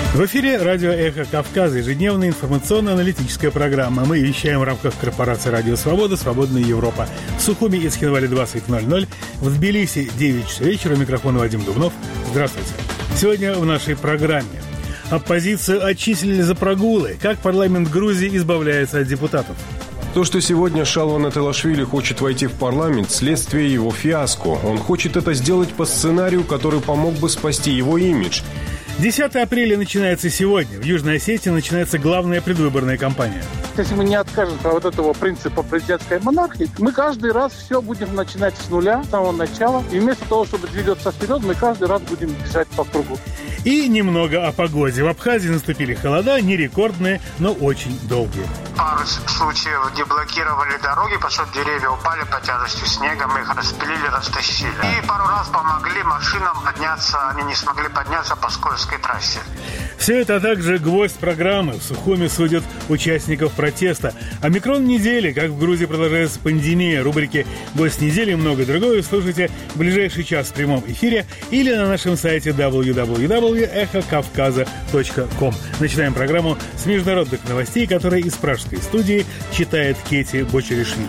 В эфире радио «Эхо Кавказа», ежедневная информационно-аналитическая программа. Мы вещаем в рамках корпорации «Радио Свобода», «Свободная Европа». В Сухуми и Цхинвале 20:00, в Тбилиси 9 часов вечера. Микрофон Вадим Дубнов. Здравствуйте. Сегодня в нашей программе. Оппозицию отчислили за прогулы. Как парламент Грузии избавляется от депутатов? То, что сегодня Шалва Нателашвили хочет войти в парламент, следствие его фиаско. Он хочет это сделать по сценарию, который помог бы спасти его имидж. 10 апреля начинается сегодня. В Южной Осетии начинается главная предвыборная кампания. Если мы не откажемся от этого принципа президентской монархии, мы каждый раз все будем начинать с нуля, с самого начала. И вместо того, чтобы двигаться вперед, мы каждый раз будем бежать по кругу. И немного о погоде. В Абхазии наступили холода, не рекордные, но очень долгие. Пару случаев, где блокировали дороги, потому что деревья упали под тяжестью снега, мы их распилили, растащили. И пару раз помогли машинам подняться, они не смогли подняться по скользкой трассе. Все это, а также гвоздь программы. В Сухуми судят участников протеста. Омикрон недели, как в Грузии продолжается пандемия. Рубрики «Гость недели» и многое другое слушайте в ближайший час в прямом эфире или на нашем сайте www.ekhokavkaza.com. Начинаем программу с международных новостей, которые из пражской студии читает Кети Бочеришвили.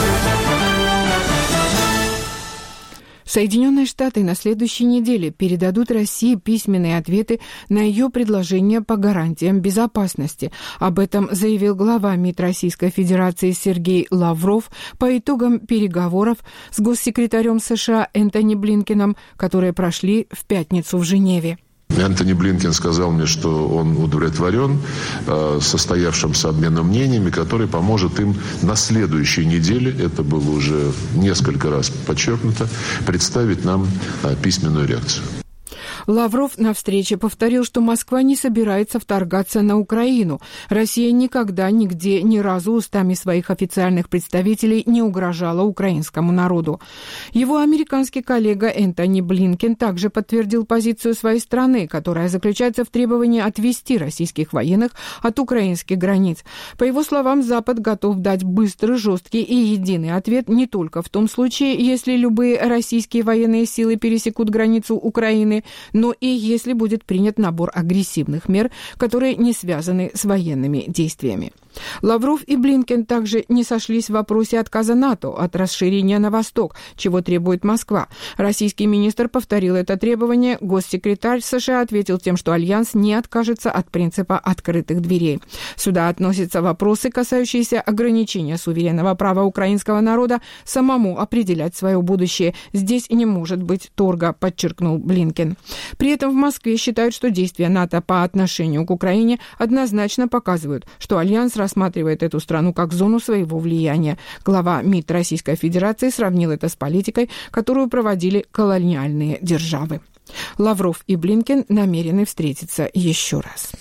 Соединенные Штаты на следующей неделе передадут России письменные ответы на ее предложения по гарантиям безопасности. Об этом заявил глава МИД Российской Федерации Сергей Лавров по итогам переговоров с госсекретарем США Энтони Блинкеном, которые прошли в пятницу в Женеве. Энтони Блинкен сказал мне, что он удовлетворен состоявшимся обменом мнениями, который поможет им на следующей неделе, это было уже несколько раз подчеркнуто, представить нам письменную реакцию. Лавров на встрече повторил, что Москва не собирается вторгаться на Украину. Россия никогда, нигде, ни разу устами своих официальных представителей не угрожала украинскому народу. Его американский коллега Энтони Блинкен также подтвердил позицию своей страны, которая заключается в требовании отвести российских военных от украинских границ. По его словам, Запад готов дать быстрый, жесткий и единый ответ не только в том случае, если любые российские военные силы пересекут границу Украины, но и если будет принят набор агрессивных мер, которые не связаны с военными действиями. Лавров и Блинкен также не сошлись в вопросе отказа НАТО от расширения на восток, чего требует Москва. Российский министр повторил это требование. Госсекретарь США ответил тем, что Альянс не откажется от принципа открытых дверей. Сюда относятся вопросы, касающиеся ограничения суверенного права украинского народа самому определять свое будущее. Здесь не может быть торга, подчеркнул Блинкен. При этом в Москве считают, что действия НАТО по отношению к Украине однозначно показывают, что Альянс рассматривает эту страну как зону своего влияния. Глава МИД Российской Федерации сравнил это с политикой, которую проводили колониальные державы. Лавров и Блинкен намерены встретиться еще раз.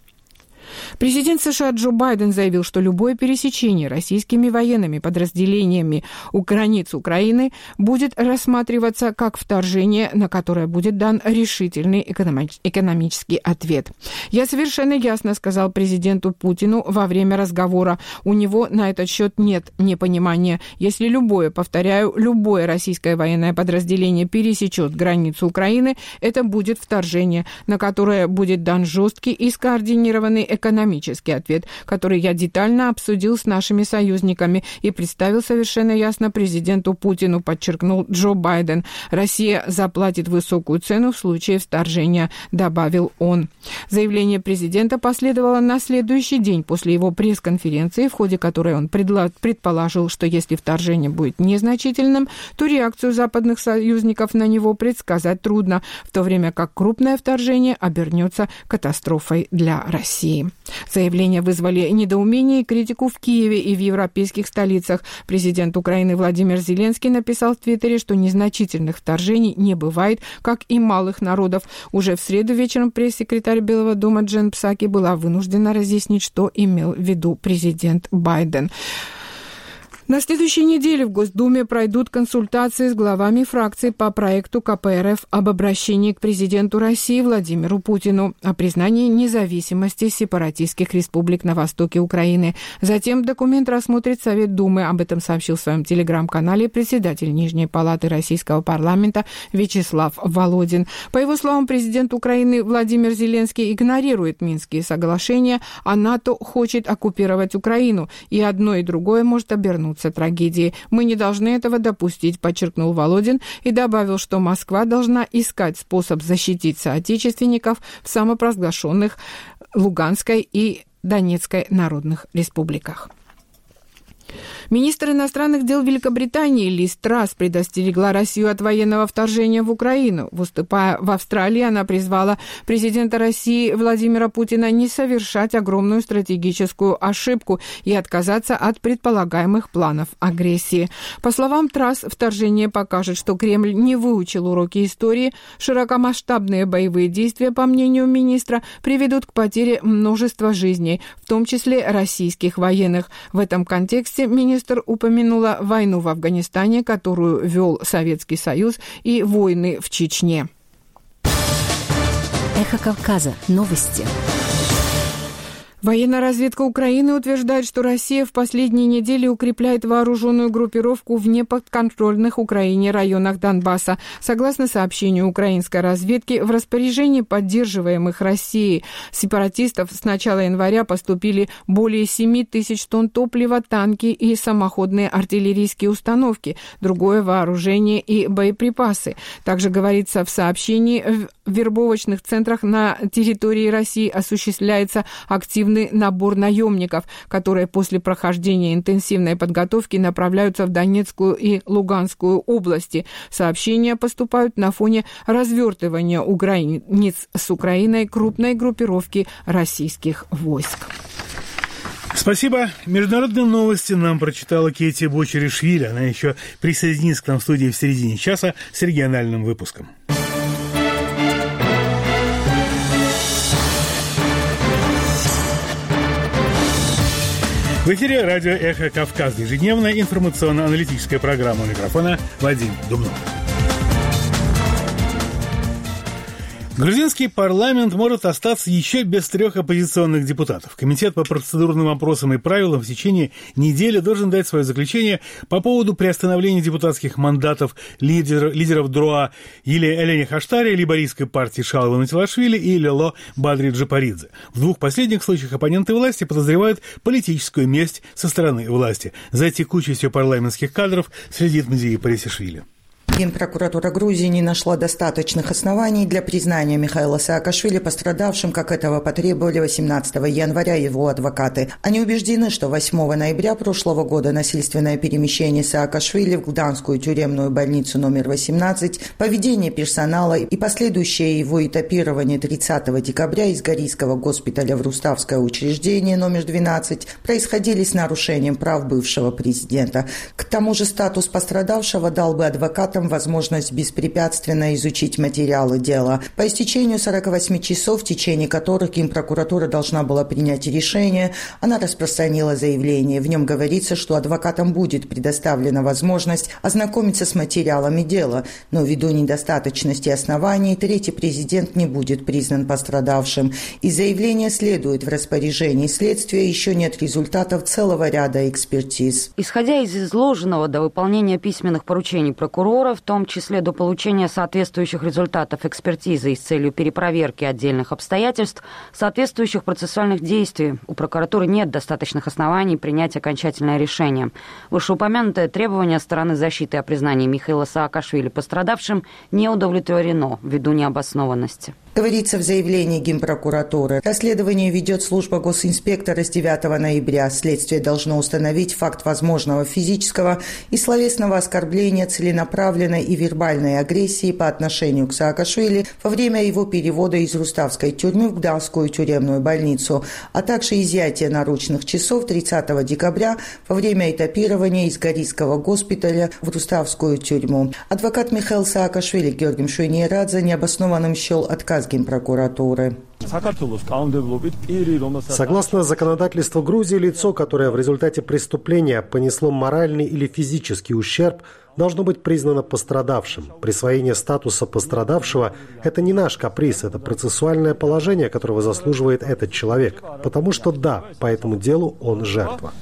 Президент США Джо Байден заявил, что любое пересечение российскими военными подразделениями у границ Украины будет рассматриваться как вторжение, на которое будет дан решительный экономический ответ. «Я совершенно ясно сказал президенту Путину во время разговора. У него на этот счет нет непонимания. Если любое российское военное подразделение пересечет границу Украины, это будет вторжение, на которое будет дан жесткий и скоординированный экономический ответ, который я детально обсудил с нашими союзниками и представил совершенно ясно президенту Путину», подчеркнул Джо Байден. «Россия заплатит высокую цену в случае вторжения», добавил он. Заявление президента последовало на следующий день после его пресс-конференции, в ходе которой он предположил, что если вторжение будет незначительным, то реакцию западных союзников на него предсказать трудно, в то время как крупное вторжение обернется катастрофой для России. Заявления вызвали недоумение и критику в Киеве и в европейских столицах. Президент Украины Владимир Зеленский написал в Твиттере, что незначительных вторжений не бывает, как и малых народов. Уже в среду вечером пресс-секретарь Белого дома Джен Псаки была вынуждена разъяснить, что имел в виду президент Байден. На следующей неделе в Госдуме пройдут консультации с главами фракций по проекту КПРФ об обращении к президенту России Владимиру Путину о признании независимости сепаратистских республик на востоке Украины. Затем документ рассмотрит Совет Думы. Об этом сообщил в своем телеграм-канале председатель Нижней палаты Российского парламента Вячеслав Володин. По его словам, президент Украины Владимир Зеленский игнорирует Минские соглашения, а НАТО хочет оккупировать Украину, и одно и другое может обернуться трагедией. Мы не должны этого допустить, подчеркнул Володин и добавил, что Москва должна искать способ защитить соотечественников в самопровозглашенных Луганской и Донецкой народных республиках. Министр иностранных дел Великобритании Лиз Трасс предостерегла Россию от военного вторжения в Украину. Выступая в Австралии, она призвала президента России Владимира Путина не совершать огромную стратегическую ошибку и отказаться от предполагаемых планов агрессии. По словам Трасс, вторжение покажет, что Кремль не выучил уроки истории. Широкомасштабные боевые действия, по мнению министра, приведут к потере множества жизней, в том числе российских военных. В этом контексте министр упомянула войну в Афганистане, которую вел Советский Союз, и войны в Чечне. Эхо Кавказа. Новости. Военная разведка Украины утверждает, что Россия в последние недели укрепляет вооруженную группировку в неподконтрольных Украине районах Донбасса. Согласно сообщению украинской разведки, в распоряжении поддерживаемых Россией сепаратистов с начала января поступили более 7 тысяч тонн топлива, танки и самоходные артиллерийские установки, другое вооружение и боеприпасы. Также говорится в сообщении, в вербовочных центрах на территории России осуществляется активный набор наемников, которые после прохождения интенсивной подготовки направляются в Донецкую и Луганскую области. Сообщения поступают на фоне развертывания у границ с Украиной крупной группировки российских войск. Спасибо. Международные новости нам прочитала Кейти Бочеришвили. Она еще присоединится к нам в студии в середине часа с региональным выпуском. В эфире радио «Эхо Кавказа». Ежедневная информационно-аналитическая программа. У микрофона Вадим Думнов. Грузинский парламент может остаться еще без 3 оппозиционных депутатов. Комитет по процедурным вопросам и правилам в течение недели должен дать свое заключение по поводу приостановления депутатских мандатов лидеров ДРОА Элени Хаштари, лейбористской партии Шалвы Натилашвили и Лело Бадри Джапаридзе. В 2 последних случаях оппоненты власти подозревают политическую месть со стороны власти. За текучестью парламентских кадров следит Мзии Парисишвили. Генпрокуратура Грузии не нашла достаточных оснований для признания Михаила Саакашвили пострадавшим, как этого потребовали 18 января его адвокаты. Они убеждены, что 8 ноября прошлого года насильственное перемещение Саакашвили в Гданскую тюремную больницу номер 18, поведение персонала и последующее его этапирование 30 декабря из Горийского госпиталя в Руставское учреждение номер 12 происходили с нарушением прав бывшего президента. К тому же статус пострадавшего дал бы адвокатам возможность беспрепятственно изучить материалы дела. По истечению 48 часов, в течение которых Генпрокуратура должна была принять решение, она распространила заявление. В нем говорится, что адвокатам будет предоставлена возможность ознакомиться с материалами дела, но ввиду недостаточности оснований третий президент не будет признан пострадавшим. Из заявления следует: в распоряжении следствия еще нет результатов целого ряда экспертиз. Исходя из изложенного, до выполнения письменных поручений прокурора, в том числе до получения соответствующих результатов экспертизы и с целью перепроверки отдельных обстоятельств, соответствующих процессуальных действий, у прокуратуры нет достаточных оснований принять окончательное решение. Вышеупомянутое требование стороны защиты о признании Михаила Саакашвили пострадавшим не удовлетворено ввиду необоснованности. Говорится в заявлении Генпрокуратуры. Расследование ведет служба госинспектора с 9 ноября. Следствие должно установить факт возможного физического и словесного оскорбления, целенаправленной и вербальной агрессии по отношению к Саакашвили во время его перевода из Руставской тюрьмы в Гданскую тюремную больницу, а также изъятия наручных часов 30 декабря во время этапирования из Горийского госпиталя в Руставскую тюрьму. Адвокат Михаил Саакашвили Георгий Шуйниерадзе необоснованным счел отказ приказ Генпрокуратуры. Согласно законодательству Грузии, лицо, которое в результате преступления понесло моральный или физический ущерб, должно быть признано пострадавшим. Присвоение статуса пострадавшего – это не наш каприз, это процессуальное положение, которого заслуживает этот человек. Потому что да, по этому делу он жертва.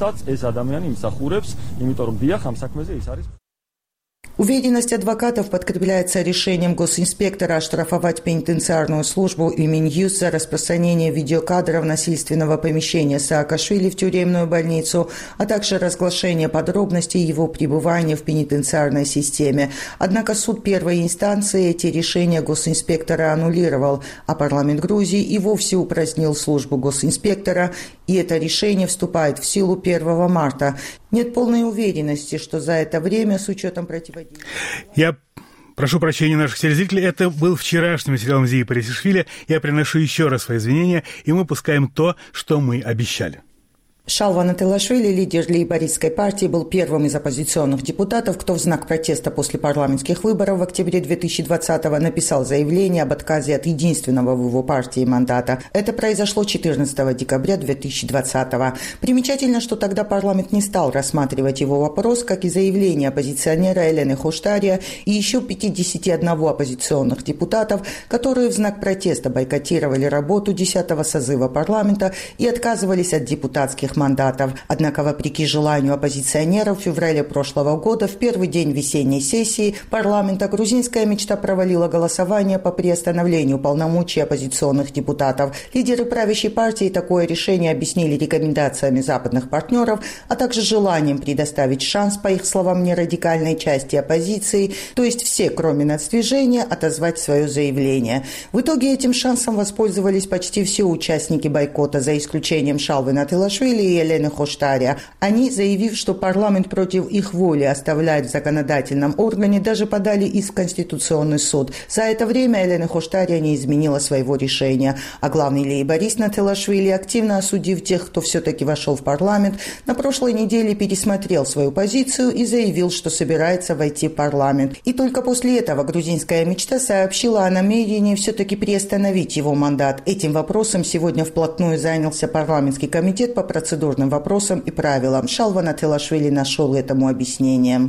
Уверенность адвокатов подкрепляется решением госинспектора оштрафовать пенитенциарную службу и Минюст за распространение видеокадров насильственного помещения Саакашвили в тюремную больницу, а также разглашение подробностей его пребывания в пенитенциарной системе. Однако суд первой инстанции эти решения госинспектора аннулировал, а парламент Грузии и вовсе упразднил службу госинспектора, и это решение вступает в силу 1 марта. Нет полной уверенности, что за это время, с учетом противодействия... Я прошу прощения наших телезрителей. Это был вчерашний материал Мзии Парисишвили. Я приношу еще раз свои извинения, и мы пускаем то, что мы обещали. Шалва Нателашвили, лидер лейбористской партии, был первым из оппозиционных депутатов, кто в знак протеста после парламентских выборов в октябре 2020-го написал заявление об отказе от единственного в его партии мандата. Это произошло 14 декабря 2020-го. Примечательно, что тогда парламент не стал рассматривать его вопрос, как и заявление оппозиционера Элены Хоштария и еще 51 оппозиционных депутатов, которые в знак протеста бойкотировали работу 10-го созыва парламента и отказывались от депутатских мандатов. Однако, вопреки желанию оппозиционеров, в феврале прошлого года, в первый день весенней сессии парламента, грузинская мечта провалила голосование по приостановлению полномочий оппозиционных депутатов. Лидеры правящей партии такое решение объяснили рекомендациями западных партнеров, а также желанием предоставить шанс, по их словам, нерадикальной части оппозиции, то есть все, кроме нацдвижения, отозвать свое заявление. В итоге этим шансом воспользовались почти все участники бойкота, за исключением Шалвы Нателашвили и Елены Хоштария. Они, заявив, что парламент против их воли оставляет в законодательном органе, даже подали иск в Конституционный суд. За это время Елена Хоштария не изменила своего решения. А главный лейборист Нателашвили, активно осудив тех, кто все-таки вошел в парламент, на прошлой неделе пересмотрел свою позицию и заявил, что собирается войти в парламент. И только после этого грузинская мечта сообщила о намерении все-таки приостановить его мандат. Этим вопросом сегодня вплотную занялся парламентский комитет по процедурным вопросам и правилам. Шалва Нателашвили нашел этому объяснение.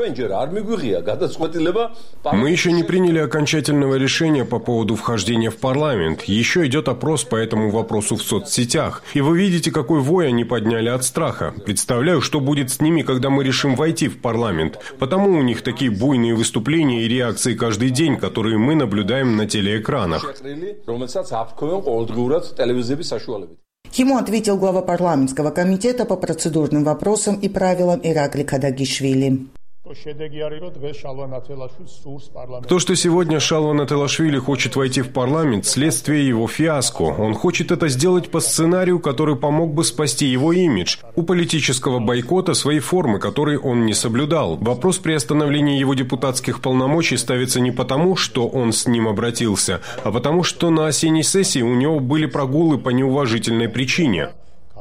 Мы еще не приняли окончательного решения по поводу вхождения в парламент. Еще идет опрос по этому вопросу в соцсетях. И вы видите, какой вой они подняли от страха. Представляю, что будет с ними, когда мы решим войти в парламент. Потому у них такие буйные выступления и реакции каждый день, которые мы наблюдаем на телеэкранах. Ему ответил глава парламентского комитета по процедурным вопросам и правилам Иракли Кадагишвили. То, что сегодня Шалва Нателашвили хочет войти в парламент, следствие его фиаско. Он хочет это сделать по сценарию, который помог бы спасти его имидж. У политического бойкота свои формы, которые он не соблюдал. Вопрос приостановления его депутатских полномочий ставится не потому, что он с ним обратился, а потому, что на осенней сессии у него были прогулы по неуважительной причине.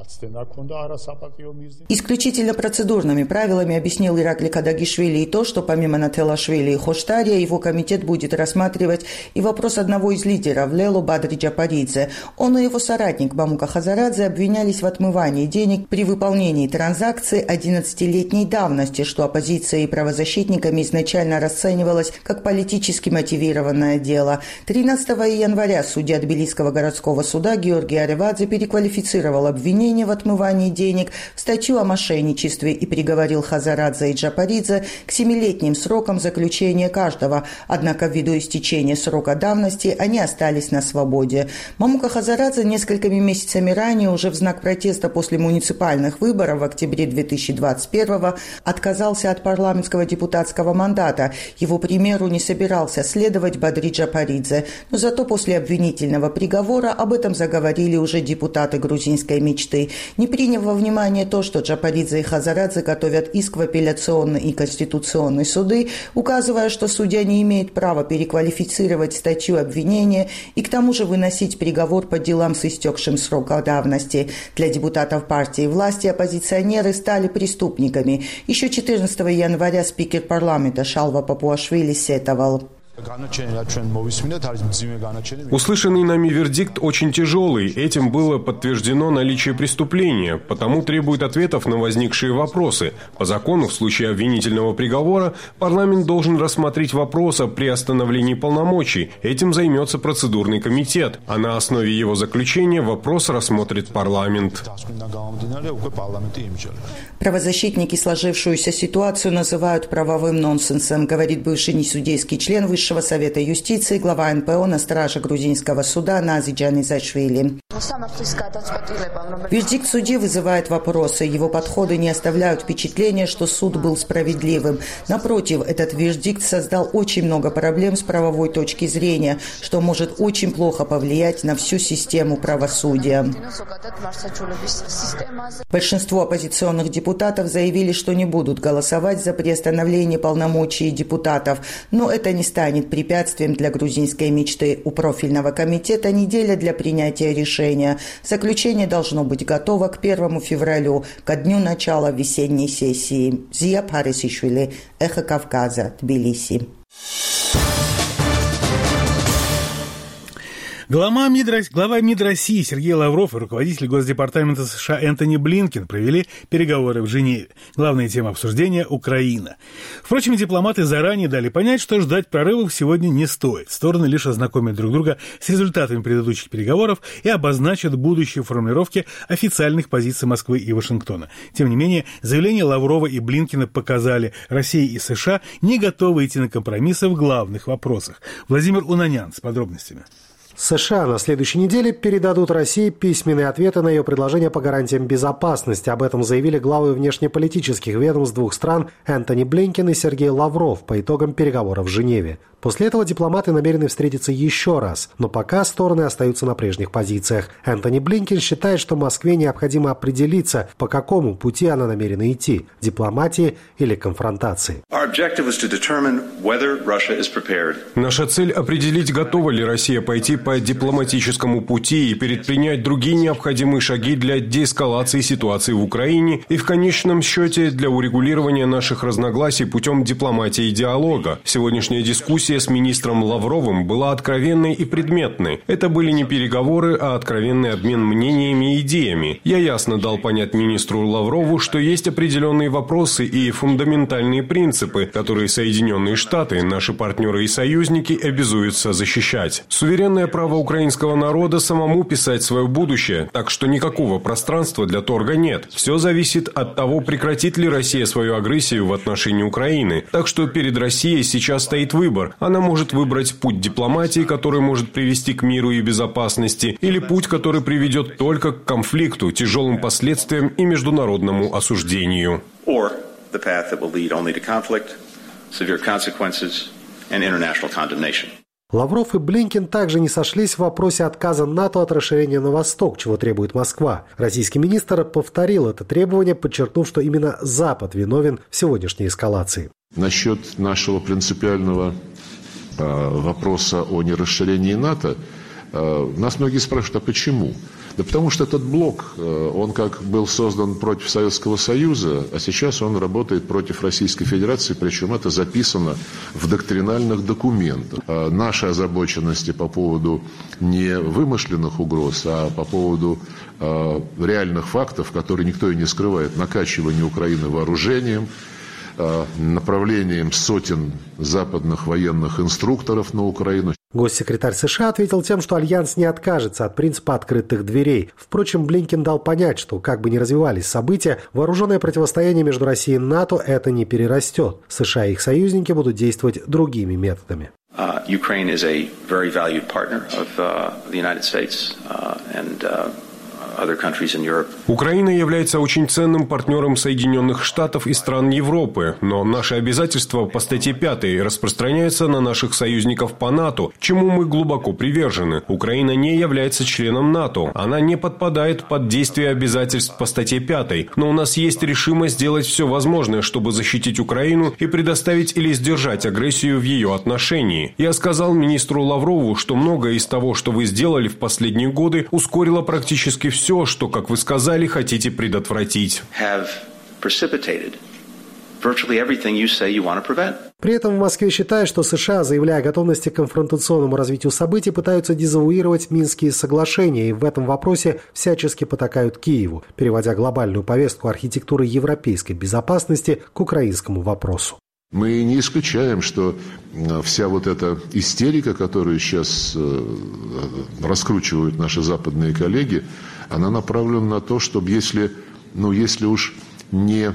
Исключительно процедурными правилами объяснил Иракли Кадагишвили и то, что помимо Нателашвили и Хоштария его комитет будет рассматривать и вопрос одного из лидеров Лело Бадри Джапаридзе. Он и его соратник Бамука Хазарадзе обвинялись в отмывании денег при выполнении транзакций 11-летней давности, что оппозицией и правозащитниками изначально расценивалось как политически мотивированное дело. 13 января судья Тбилисского городского суда Георгий Аревадзе переквалифицировал обвинение в отмывании денег в статью о мошенничестве и приговорил Хазарадзе и Джапаридзе к 7-летним срокам заключения каждого. Однако ввиду истечения срока давности они остались на свободе. Мамука Хазарадзе несколькими месяцами ранее, уже в знак протеста после муниципальных выборов в октябре 2021-го, отказался от парламентского депутатского мандата. Его примеру не собирался следовать Бадри Джапаридзе. Но зато после обвинительного приговора об этом заговорили уже депутаты грузинской мечты. Не приняв во внимание то, что Джапаридзе и Хазарадзе готовят иск в апелляционный и конституционный суды, указывая, что судья не имеет права переквалифицировать статью обвинения и к тому же выносить приговор по делам с истекшим сроком давности. Для депутатов партии власти оппозиционеры стали преступниками. Еще 14 января спикер парламента Шалва Папуашвили сетовал. Услышанный нами вердикт очень тяжелый. Этим было подтверждено наличие преступления, потому требует ответов на возникшие вопросы. По закону, в случае обвинительного приговора, парламент должен рассмотреть вопрос о приостановлении полномочий. Этим займется процедурный комитет, а на основе его заключения вопрос рассмотрит парламент. Правозащитники сложившуюся ситуацию называют правовым нонсенсом, говорит бывший несудейский член Высшего совета юстиции, глава НПО на страже грузинского суда Нази Джанизашвили. Вердикт судьи вызывает вопросы. Его подходы не оставляют впечатления, что суд был справедливым. Напротив, этот вердикт создал очень много проблем с правовой точки зрения, что может очень плохо повлиять на всю систему правосудия. Большинство оппозиционных депутатов заявили, что не будут голосовать за приостановление полномочий депутатов, но это не станет препятствием для грузинской мечты. У профильного комитета неделя для принятия решения. Заключение должно быть готово к 1 февралю, ко дню начала весенней сессии. Зия Парисишвили, Эхо Кавказа, Тбилиси. Глава МИД России Сергей Лавров и руководитель Госдепартамента США Энтони Блинкен провели переговоры в Женеве. Главная тема обсуждения – Украина. Впрочем, дипломаты заранее дали понять, что ждать прорывов сегодня не стоит. Стороны лишь ознакомят друг друга с результатами предыдущих переговоров и обозначат будущие формулировки официальных позиций Москвы и Вашингтона. Тем не менее, заявления Лаврова и Блинкена показали, Россия и США не готовы идти на компромиссы в главных вопросах. Владимир Унанян с подробностями. США на следующей неделе передадут России письменные ответы на ее предложения по гарантиям безопасности. Об этом заявили главы внешнеполитических ведомств двух стран Энтони Блинкен и Сергей Лавров по итогам переговоров в Женеве. После этого дипломаты намерены встретиться еще раз, но пока стороны остаются на прежних позициях. Энтони Блинкен считает, что Москве необходимо определиться, по какому пути она намерена идти – дипломатии или конфронтации. Наша цель – определить, готова ли Россия пойти по дипломатическому пути и предпринять другие необходимые шаги для деэскалации ситуации в Украине и в конечном счете для урегулирования наших разногласий путем дипломатии и диалога. Сегодняшняя дискуссия с министром Лавровым была откровенной и предметной. Это были не переговоры, а откровенный обмен мнениями и идеями. Я ясно дал понять министру Лаврову, что есть определенные вопросы и фундаментальные принципы, которые Соединенные Штаты, наши партнеры и союзники, обязуются защищать. Суверенное право украинского народа самому писать свое будущее, так что никакого пространства для торга нет. Все зависит от того, прекратит ли Россия свою агрессию в отношении Украины. Так что перед Россией сейчас стоит выбор. Она может выбрать путь дипломатии, который может привести к миру и безопасности, или путь, который приведет только к конфликту, тяжелым последствиям и международному осуждению. Лавров и Блинкен также не сошлись в вопросе отказа НАТО от расширения на восток, чего требует Москва. Российский министр повторил это требование, подчеркнув, что именно Запад виновен в сегодняшней эскалации. Насчет нашего принципиального вопроса о нерасширении НАТО, нас многие спрашивают, а почему? Да потому что этот блок, он как был создан против Советского Союза, а сейчас он работает против Российской Федерации, причем это записано в доктринальных документах. Наши озабоченности по поводу не вымышленных угроз, а по поводу реальных фактов, которые никто и не скрывает, накачивание Украины вооружением, направлением сотен западных военных инструкторов на Украину. Госсекретарь США ответил тем, что Альянс не откажется от принципа открытых дверей. Впрочем, Блинкен дал понять, что как бы ни развивались события, вооруженное противостояние между Россией и НАТО это не перерастет. США и их союзники будут действовать другими методами. Ukraine is a very valued partner of the United States and Украина является очень ценным партнером Соединенных Штатов и стран Европы, но наши обязательства по статье 5 распространяются на наших союзников по НАТО, чему мы глубоко привержены. Украина не является членом НАТО, она не подпадает под действие обязательств по статье 5, но у нас есть решимость сделать все возможное, чтобы защитить Украину и предоставить или сдержать агрессию в ее отношении. Я сказал министру Лаврову, что многое из того, что вы сделали в последние годы, ускорило практически все, что, как вы сказали, хотите предотвратить. virtually everything you say you want to prevent. При этом в Москве считают, что США, заявляя о готовности к конфронтационному развитию событий, пытаются дезавуировать Минские соглашения и в этом вопросе всячески потакают Киеву, переводя глобальную повестку архитектуры европейской безопасности к украинскому вопросу. Мы не исключаем, что вся вот эта истерика, которую сейчас раскручивают наши западные коллеги, она направлена на то, чтобы если уж не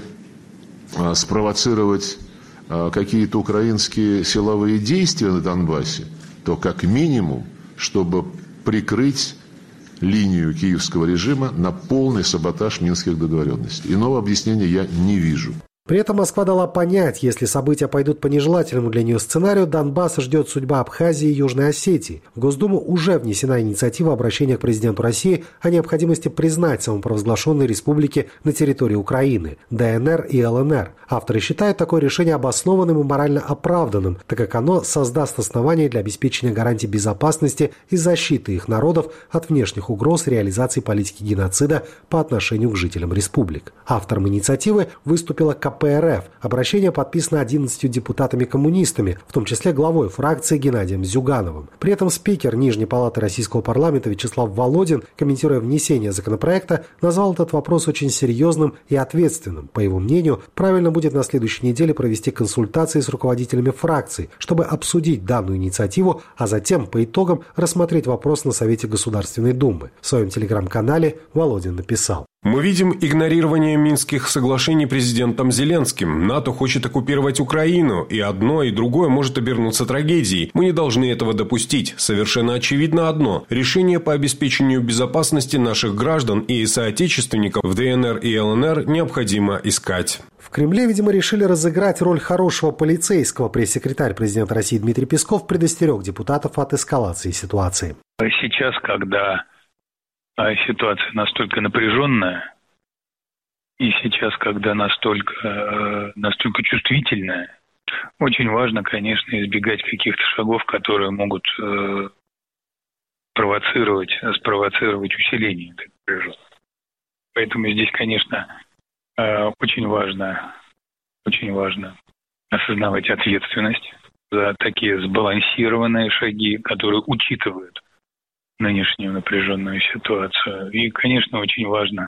спровоцировать какие-то украинские силовые действия на Донбассе, то как минимум, чтобы прикрыть линию киевского режима на полный саботаж минских договоренностей. Иного объяснения я не вижу. При этом Москва дала понять, если события пойдут по нежелательному для нее сценарию, Донбасс ждет судьба Абхазии и Южной Осетии. В Госдуму уже внесена инициатива обращения к президенту России о необходимости признать самопровозглашенные республики на территории Украины – ДНР и ЛНР. Авторы считают такое решение обоснованным и морально оправданным, так как оно создаст основания для обеспечения гарантий безопасности и защиты их народов от внешних угроз реализации политики геноцида по отношению к жителям республик. Автором инициативы выступила КПРФ. Обращение подписано 11 депутатами-коммунистами, в том числе главой фракции Геннадием Зюгановым. При этом спикер Нижней палаты Российского парламента Вячеслав Володин, комментируя внесение законопроекта, назвал этот вопрос очень серьезным и ответственным. По его мнению, правильно будет на следующей неделе провести консультации с руководителями фракций, чтобы обсудить данную инициативу, а затем по итогам рассмотреть вопрос на Совете Государственной Думы. В своем телеграм-канале Володин написал: Мы видим игнорирование Минских соглашений президентом Зеленским. НАТО хочет оккупировать Украину, и одно, и другое может обернуться трагедией. Мы не должны этого допустить. Совершенно очевидно одно. Решение по обеспечению безопасности наших граждан и соотечественников в ДНР и ЛНР необходимо искать. В Кремле, видимо, решили разыграть роль хорошего полицейского. Пресс-секретарь президента России Дмитрий Песков предостерег депутатов от эскалации ситуации. Сейчас, когда ситуация настолько напряженная, и сейчас, когда настолько чувствительная, очень важно, конечно, избегать каких-то шагов, которые могут спровоцировать усиление этой напряженности. Поэтому здесь, конечно, очень важно осознавать ответственность за такие сбалансированные шаги, которые учитывают нынешнюю напряженную ситуацию. И, конечно, очень важно,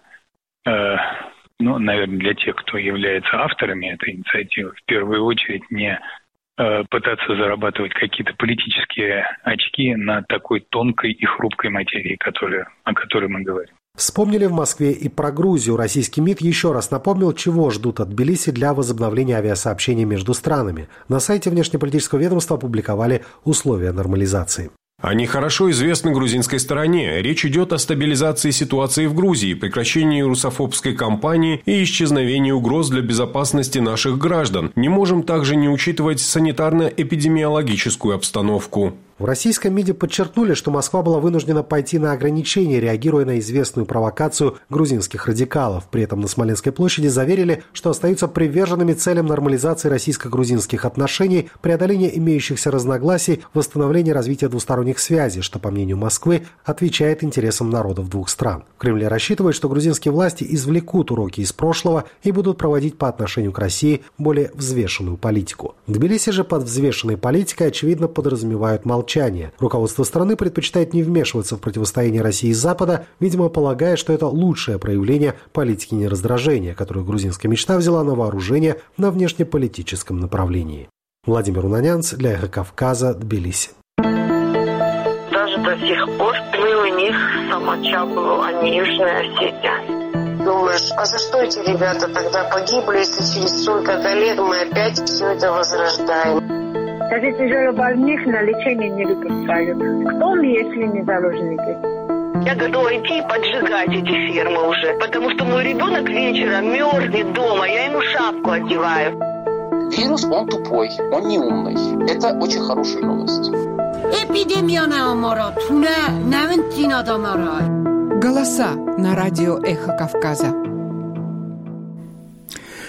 наверное, для тех, кто является авторами этой инициативы, в первую очередь не пытаться зарабатывать какие-то политические очки на такой тонкой и хрупкой материи, о которой мы говорим. Вспомнили в Москве и про Грузию. Российский МИД еще раз напомнил, чего ждут от Тбилиси для возобновления авиасообщений между странами. На сайте внешнеполитического ведомства опубликовали условия нормализации. Они хорошо известны грузинской стороне. Речь идет о стабилизации ситуации в Грузии, прекращении русофобской кампании и исчезновении угроз для безопасности наших граждан. Не можем также не учитывать санитарно-эпидемиологическую обстановку. В российском МИДе подчеркнули, что Москва была вынуждена пойти на ограничения, реагируя на известную провокацию грузинских радикалов. При этом на Смоленской площади заверили, что остаются приверженными целям нормализации российско-грузинских отношений, преодоления имеющихся разногласий, восстановления развития двусторонних связей, что, по мнению Москвы, отвечает интересам народов двух стран. В Кремле рассчитывают, что грузинские власти извлекут уроки из прошлого и будут проводить по отношению к России более взвешенную политику. В Тбилиси же под взвешенной политикой, очевидно, подразумевают молчание. Руководство страны предпочитает не вмешиваться в противостояние России и Запада, видимо, полагая, что это лучшее проявление политики нераздражения, которую грузинская мечта взяла на вооружение на внешнеполитическом направлении. Владимир Унанянц для «Эхо Кавказа», Тбилиси. Даже до сих пор мы у них Самачаблу, а не Южная Осетия. Думаешь, а за что эти ребята тогда погибли, если через столько-то лет мы опять все это возрождаем? Даже тяжелобольных на лечение не выпускают. Кто мы, если не заложники? Я готова идти и поджигать эти фермы уже, потому что мой ребенок вечером мерзнет дома, я ему шапку одеваю. Вирус, он тупой, он не умный. Это очень хорошая новость. Голоса на радио «Эхо Кавказа».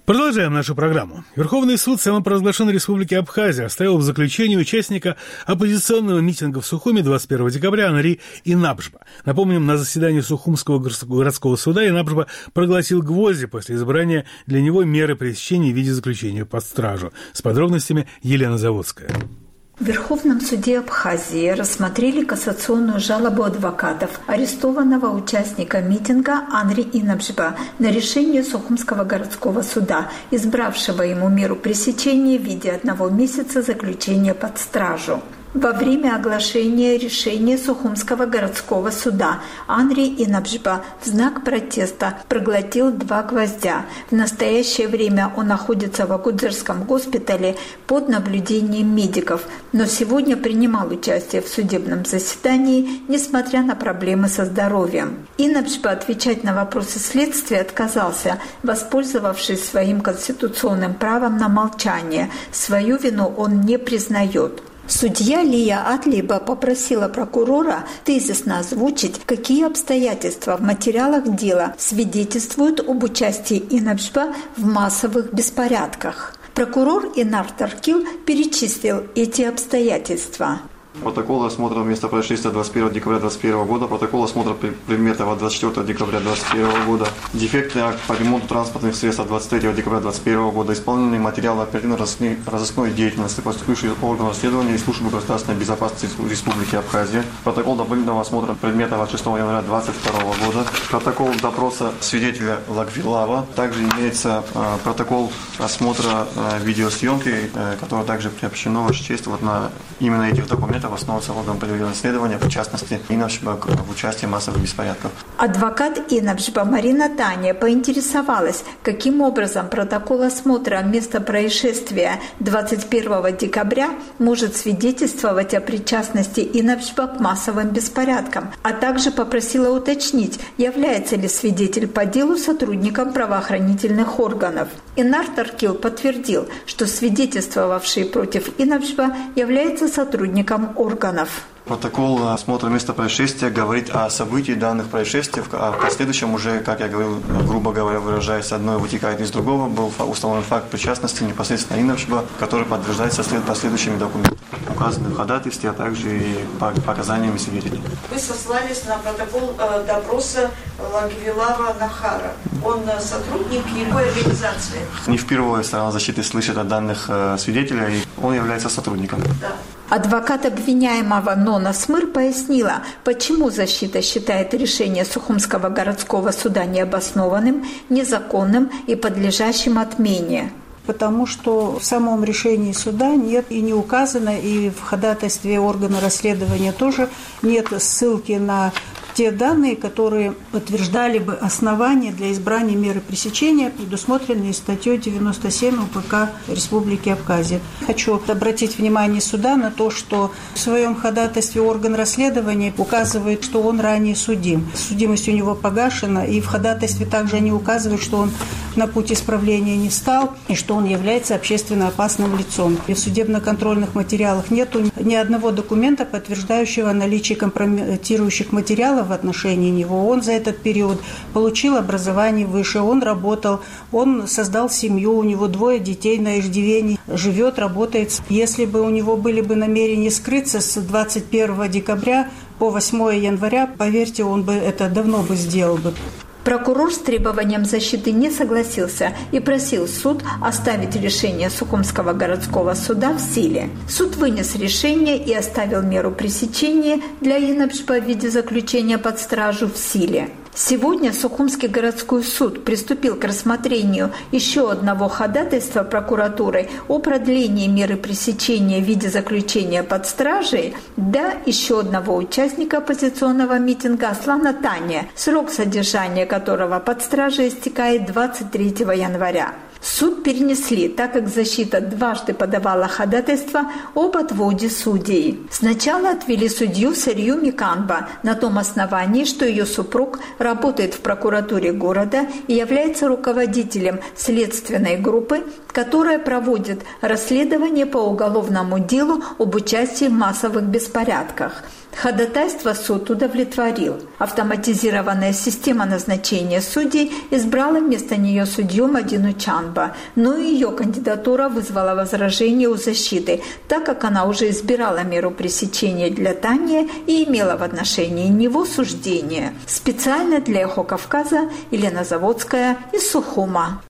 Продолжаем нашу программу. Верховный суд самопровозглашенной Республики Абхазия оставил в заключении участника оппозиционного митинга в Сухуми 21 декабря Анри Инабжба. Напомним, на заседании Сухумского городского суда Инабжба проглотил гвозди после избрания для него меры пресечения в виде заключения под стражу. С подробностями Елена Заводская. В Верховном суде Абхазии рассмотрели кассационную жалобу адвокатов арестованного участника митинга Анри Инабжба на решение Сухумского городского суда, избравшего ему меру пресечения в виде 1 месяца заключения под стражу. Во время оглашения решения Сухумского городского суда Анри Инабжба в знак протеста проглотил 2 гвоздя. В настоящее время он находится в Акудзерском госпитале под наблюдением медиков, но сегодня принимал участие в судебном заседании, несмотря на проблемы со здоровьем. Инабжба отвечать на вопросы следствия отказался, воспользовавшись своим конституционным правом на молчание. Свою вину он не признает. Судья Лия Атлиба попросила прокурора тезисно озвучить, какие обстоятельства в материалах дела свидетельствуют об участии Инабжба в массовых беспорядках. Прокурор Инар Таркил перечислил эти обстоятельства. Протокол осмотра места происшествия 21 декабря 2021 года, протокол осмотра предметов от 24 декабря 2021 года, дефектный акт по ремонту транспортных средств от 23 декабря 2021 года, исполненные материалы оперативно-розыскной деятельности поступивших органов расследования и службы государственной безопасности Республики Абхазия, протокол дополнительного осмотра предметов от 6 января 2022 года, протокол допроса свидетеля Лагвилава, также имеется протокол осмотра видеосъемки, которое также приобщено, Ваша честь, вот на именно этих документах основывается орган проведения расследования, в частности, Инабжба в участии в массовых беспорядках. Адвокат Инабжба Марина Таня поинтересовалась, каким образом протокол осмотра места происшествия 21 декабря может свидетельствовать о причастности Инабжба к массовым беспорядкам, а также попросила уточнить, является ли свидетель по делу сотрудником правоохранительных органов. Инар Таркил подтвердил, что свидетельствовавший против Инабжба является сотрудником органов. Протокол осмотра места происшествия говорит о событии данных происшествий, а в последующем уже, как я говорил, грубо говоря, выражаясь, одно вытекает из другого, был установлен факт причастности непосредственно Инабжба, который подтверждается последующими документами, указанными в ходатайстве, а также и показаниями свидетелей. Вы сослались на протокол допроса Лагвилава Нахара. Он сотрудник какой организации? Не впервые сторона защиты слышит о данных свидетеля, и он является сотрудником. Да. Адвокат обвиняемого Нона Смыр пояснила, почему защита считает решение Сухумского городского суда необоснованным, незаконным и подлежащим отмене. Потому что в самом решении суда нет и не указано, и в ходатайстве органа расследования тоже нет ссылки на те данные, которые подтверждали бы основания для избрания меры пресечения, предусмотренные статьей 97 УПК Республики Абхазия. Хочу обратить внимание суда на то, что в своем ходатайстве орган расследования указывает, что он ранее судим. Судимость у него погашена, и в ходатайстве также они указывают, что он на путь исправления не встал и что он является общественно опасным лицом. И в судебно-контрольных материалах нет ни одного документа, подтверждающего наличие компрометирующих материалов в отношении него. Он за этот период получил образование высшее, он работал, он создал семью, у него 2 детей на иждивении, живет, работает. Если бы у него были бы намерения скрыться с 21 декабря по 8 января, поверьте, он бы это давно бы сделал бы. Прокурор с требованием защиты не согласился и просил суд оставить решение Сухумского городского суда в силе. Суд вынес решение и оставил меру пресечения для Инабжба в виде заключения под стражу в силе. Сегодня Сухумский городской суд приступил к рассмотрению еще одного ходатайства прокуратуры о продлении меры пресечения в виде заключения под стражей для еще одного участника оппозиционного митинга Аслана Таня, срок содержания которого под стражей истекает 23 января. Суд перенесли, так как защита дважды подавала ходатайство об отводе судей. Сначала отвели судью Сарью Миканба на том основании, что ее супруг работает в прокуратуре города и является руководителем следственной группы, которая проводит расследование по уголовному делу об участии в массовых беспорядках. Ходатайство суд удовлетворил. Автоматизированная система назначения судей избрала вместо нее судью Мадину Чанду. Душанба, но и ее кандидатура вызвала возражение у защиты, так как она уже избирала меру пресечения для Тани и имела в отношении него суждение. Специально для «Эхо Кавказа» Елена Заводская из Сухума.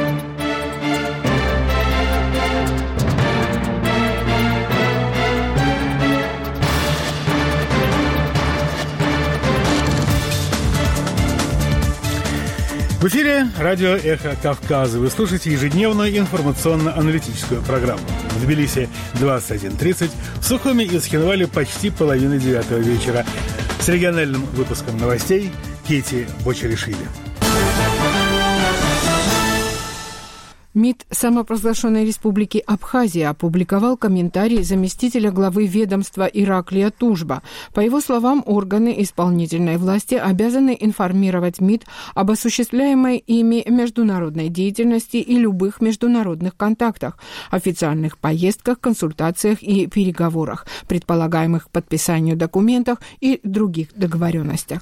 В эфире радио «Эхо Кавказа». Вы слушаете ежедневную информационно-аналитическую программу. В Тбилиси 21:30, в Сухуми и Цхинвале почти 8:30 вечера. С региональным выпуском новостей Кити Бочеришвили. МИД самопровозглашенной республики Абхазия опубликовал комментарий заместителя главы ведомства Ираклия Тужба. По его словам, органы исполнительной власти обязаны информировать МИД об осуществляемой ими международной деятельности и любых международных контактах, официальных поездках, консультациях и переговорах, предполагаемых к подписанию документах и других договоренностях.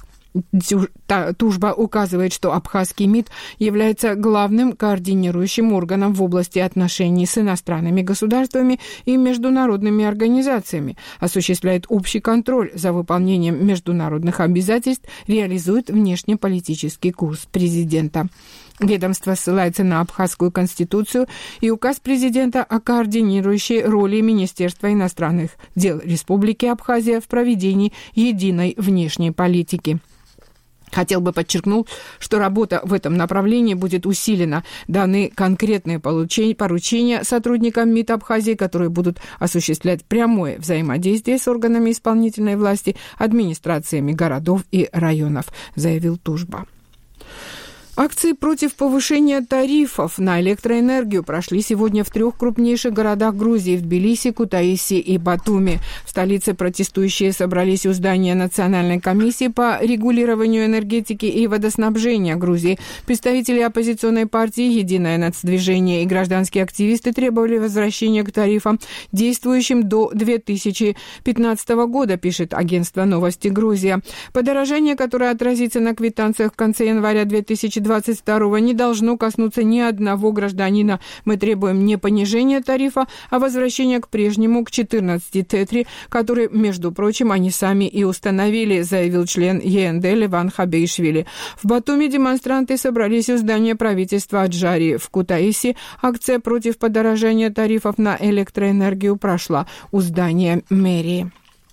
Тужба указывает, что абхазский МИД является главным координирующим органом в области отношений с иностранными государствами и международными организациями, осуществляет общий контроль за выполнением международных обязательств, реализует внешнеполитический курс президента. Ведомство ссылается на Абхазскую конституцию и указ президента о координирующей роли Министерства иностранных дел Республики Абхазия в проведении единой внешней политики. Хотел бы подчеркнуть, что работа в этом направлении будет усилена. Даны конкретные поручения сотрудникам МИД Абхазии, которые будут осуществлять прямое взаимодействие с органами исполнительной власти, администрациями городов и районов, заявил Тужба. Акции против повышения тарифов на электроэнергию прошли сегодня в 3 крупнейших городах Грузии – в Тбилиси, Кутаиси и Батуми. В столице протестующие собрались у здания Национальной комиссии по регулированию энергетики и водоснабжения Грузии. Представители оппозиционной партии «Единое нацдвижение» и гражданские активисты требовали возвращения к тарифам, действующим до 2015 года, пишет агентство «Новости Грузия». Подорожание, которое отразится на квитанциях в конце января 2022 не должно коснуться ни одного гражданина. Мы требуем не понижения тарифа, а возвращения к прежнему, к 14 тетри, который, между прочим, они сами и установили, заявил член ЕНД Леван Хабейшвили. В Батуми демонстранты собрались у здания правительства Аджарии. В Кутаиси акция против подорожания тарифов на электроэнергию прошла у здания мэрии.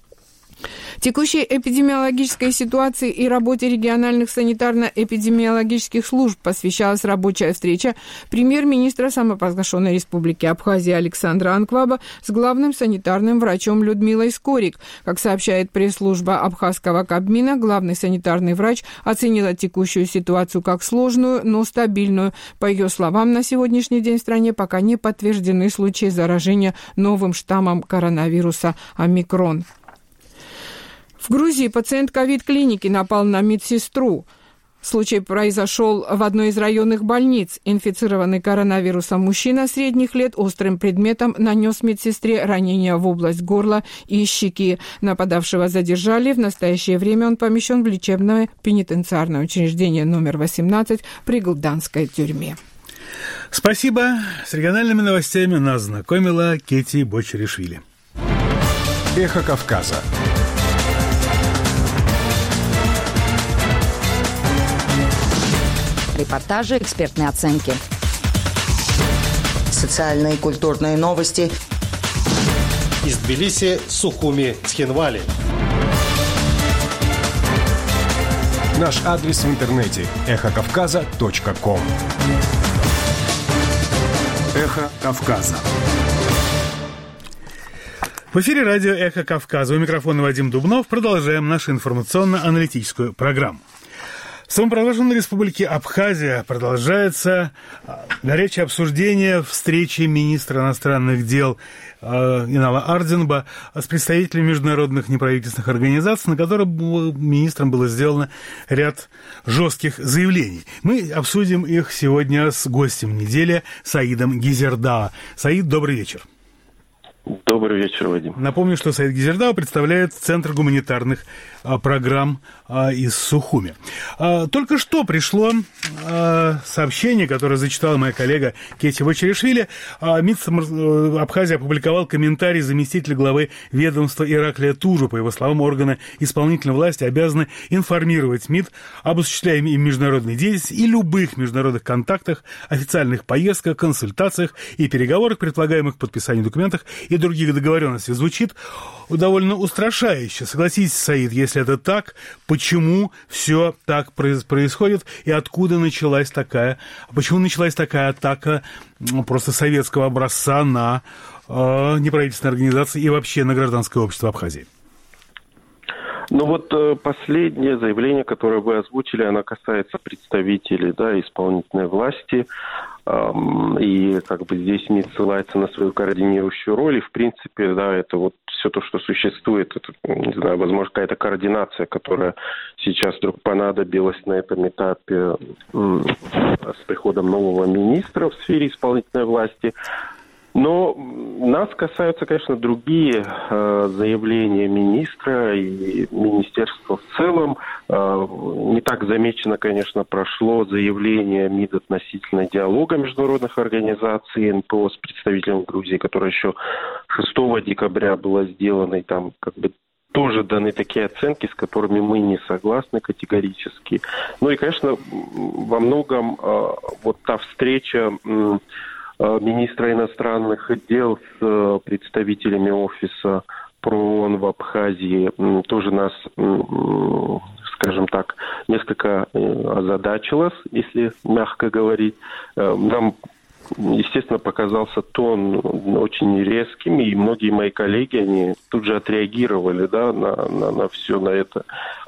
Текущей эпидемиологической ситуации и работе региональных санитарно-эпидемиологических служб посвящалась рабочая встреча премьер-министра самопровозглашенной республики Абхазия Александра Анкваба с главным санитарным врачом Людмилой Скорик. Как сообщает пресс-служба Абхазского Кабмина, главный санитарный врач оценила текущую ситуацию как сложную, но стабильную. По ее словам, на сегодняшний день в стране пока не подтверждены случаи заражения новым штаммом коронавируса омикрон. В Грузии пациент ковид-клиники напал на медсестру. Случай произошел в одной из районных больниц. Инфицированный коронавирусом мужчина средних лет острым предметом нанес медсестре ранение в область горла и щеки. Нападавшего задержали. В настоящее время он помещен в лечебное пенитенциарное учреждение номер 18 при Гылданской тюрьме. Спасибо. С региональными новостями нас знакомила Кити Бочеришвили. Эхо Кавказа. Репортажи, экспертные оценки. Социальные и культурные новости. Из Тбилиси, Сухуми, Цхинвали. Наш адрес в интернете – эхокавказа.ком. Эхо Кавказа. В эфире радио «Эхо Кавказа». У микрофона Вадим Дубнов. Продолжаем нашу информационно-аналитическую программу. В самопровозглашенной республике Абхазия продолжается горячее обсуждение встречи министра иностранных дел Инала Арденба с представителями международных неправительственных организаций, на которой министром было сделано ряд жестких заявлений. Мы обсудим их сегодня с гостем недели Саидом Гизердао. Саид, добрый вечер. Добрый вечер, Вадим. Напомню, что Саид Гизердау представляет Центр гуманитарных программ из Сухуми. Только что пришло сообщение, которое зачитала моя коллега Кетти Вочеришвили. МИД Абхазии опубликовал комментарий заместителя главы ведомства Ираклия Тужу. По его словам, органы исполнительной власти обязаны информировать МИД об осуществляемой им международной деятельности и любых международных контактах, официальных поездках, консультациях и переговорах, предполагаемых к подписанию документов и других договоренностей. Звучит довольно устрашающе. Согласитесь, Саид, если это так, почему все так происходит и почему началась такая атака просто советского образца на неправительственные организации и вообще на гражданское общество Абхазии? Ну вот последнее заявление, которое вы озвучили, оно касается представителей, исполнительной власти. И как бы здесь МИД ссылается на свою координирующую роль. И в принципе, это вот все то, что существует, это, не знаю, возможно, какая-то координация, которая сейчас вдруг понадобилась на этом этапе с приходом нового министра в сфере исполнительной власти. Но нас касаются, конечно, другие заявления министра и министерства в целом. Не так замечено, конечно, прошло заявление МИД относительно диалога международных организаций НПО с представителем Грузии, которое еще 6 декабря было сделано, и там как бы тоже даны такие оценки, с которыми мы не согласны категорически. Ну и, конечно, во многом вот та встреча министра иностранных дел с представителями офиса ПРООН в Абхазии тоже нас, скажем так, несколько озадачила, если мягко говорить. Нам, естественно, показался тон очень резким, и многие мои коллеги, они тут же отреагировали на все на это.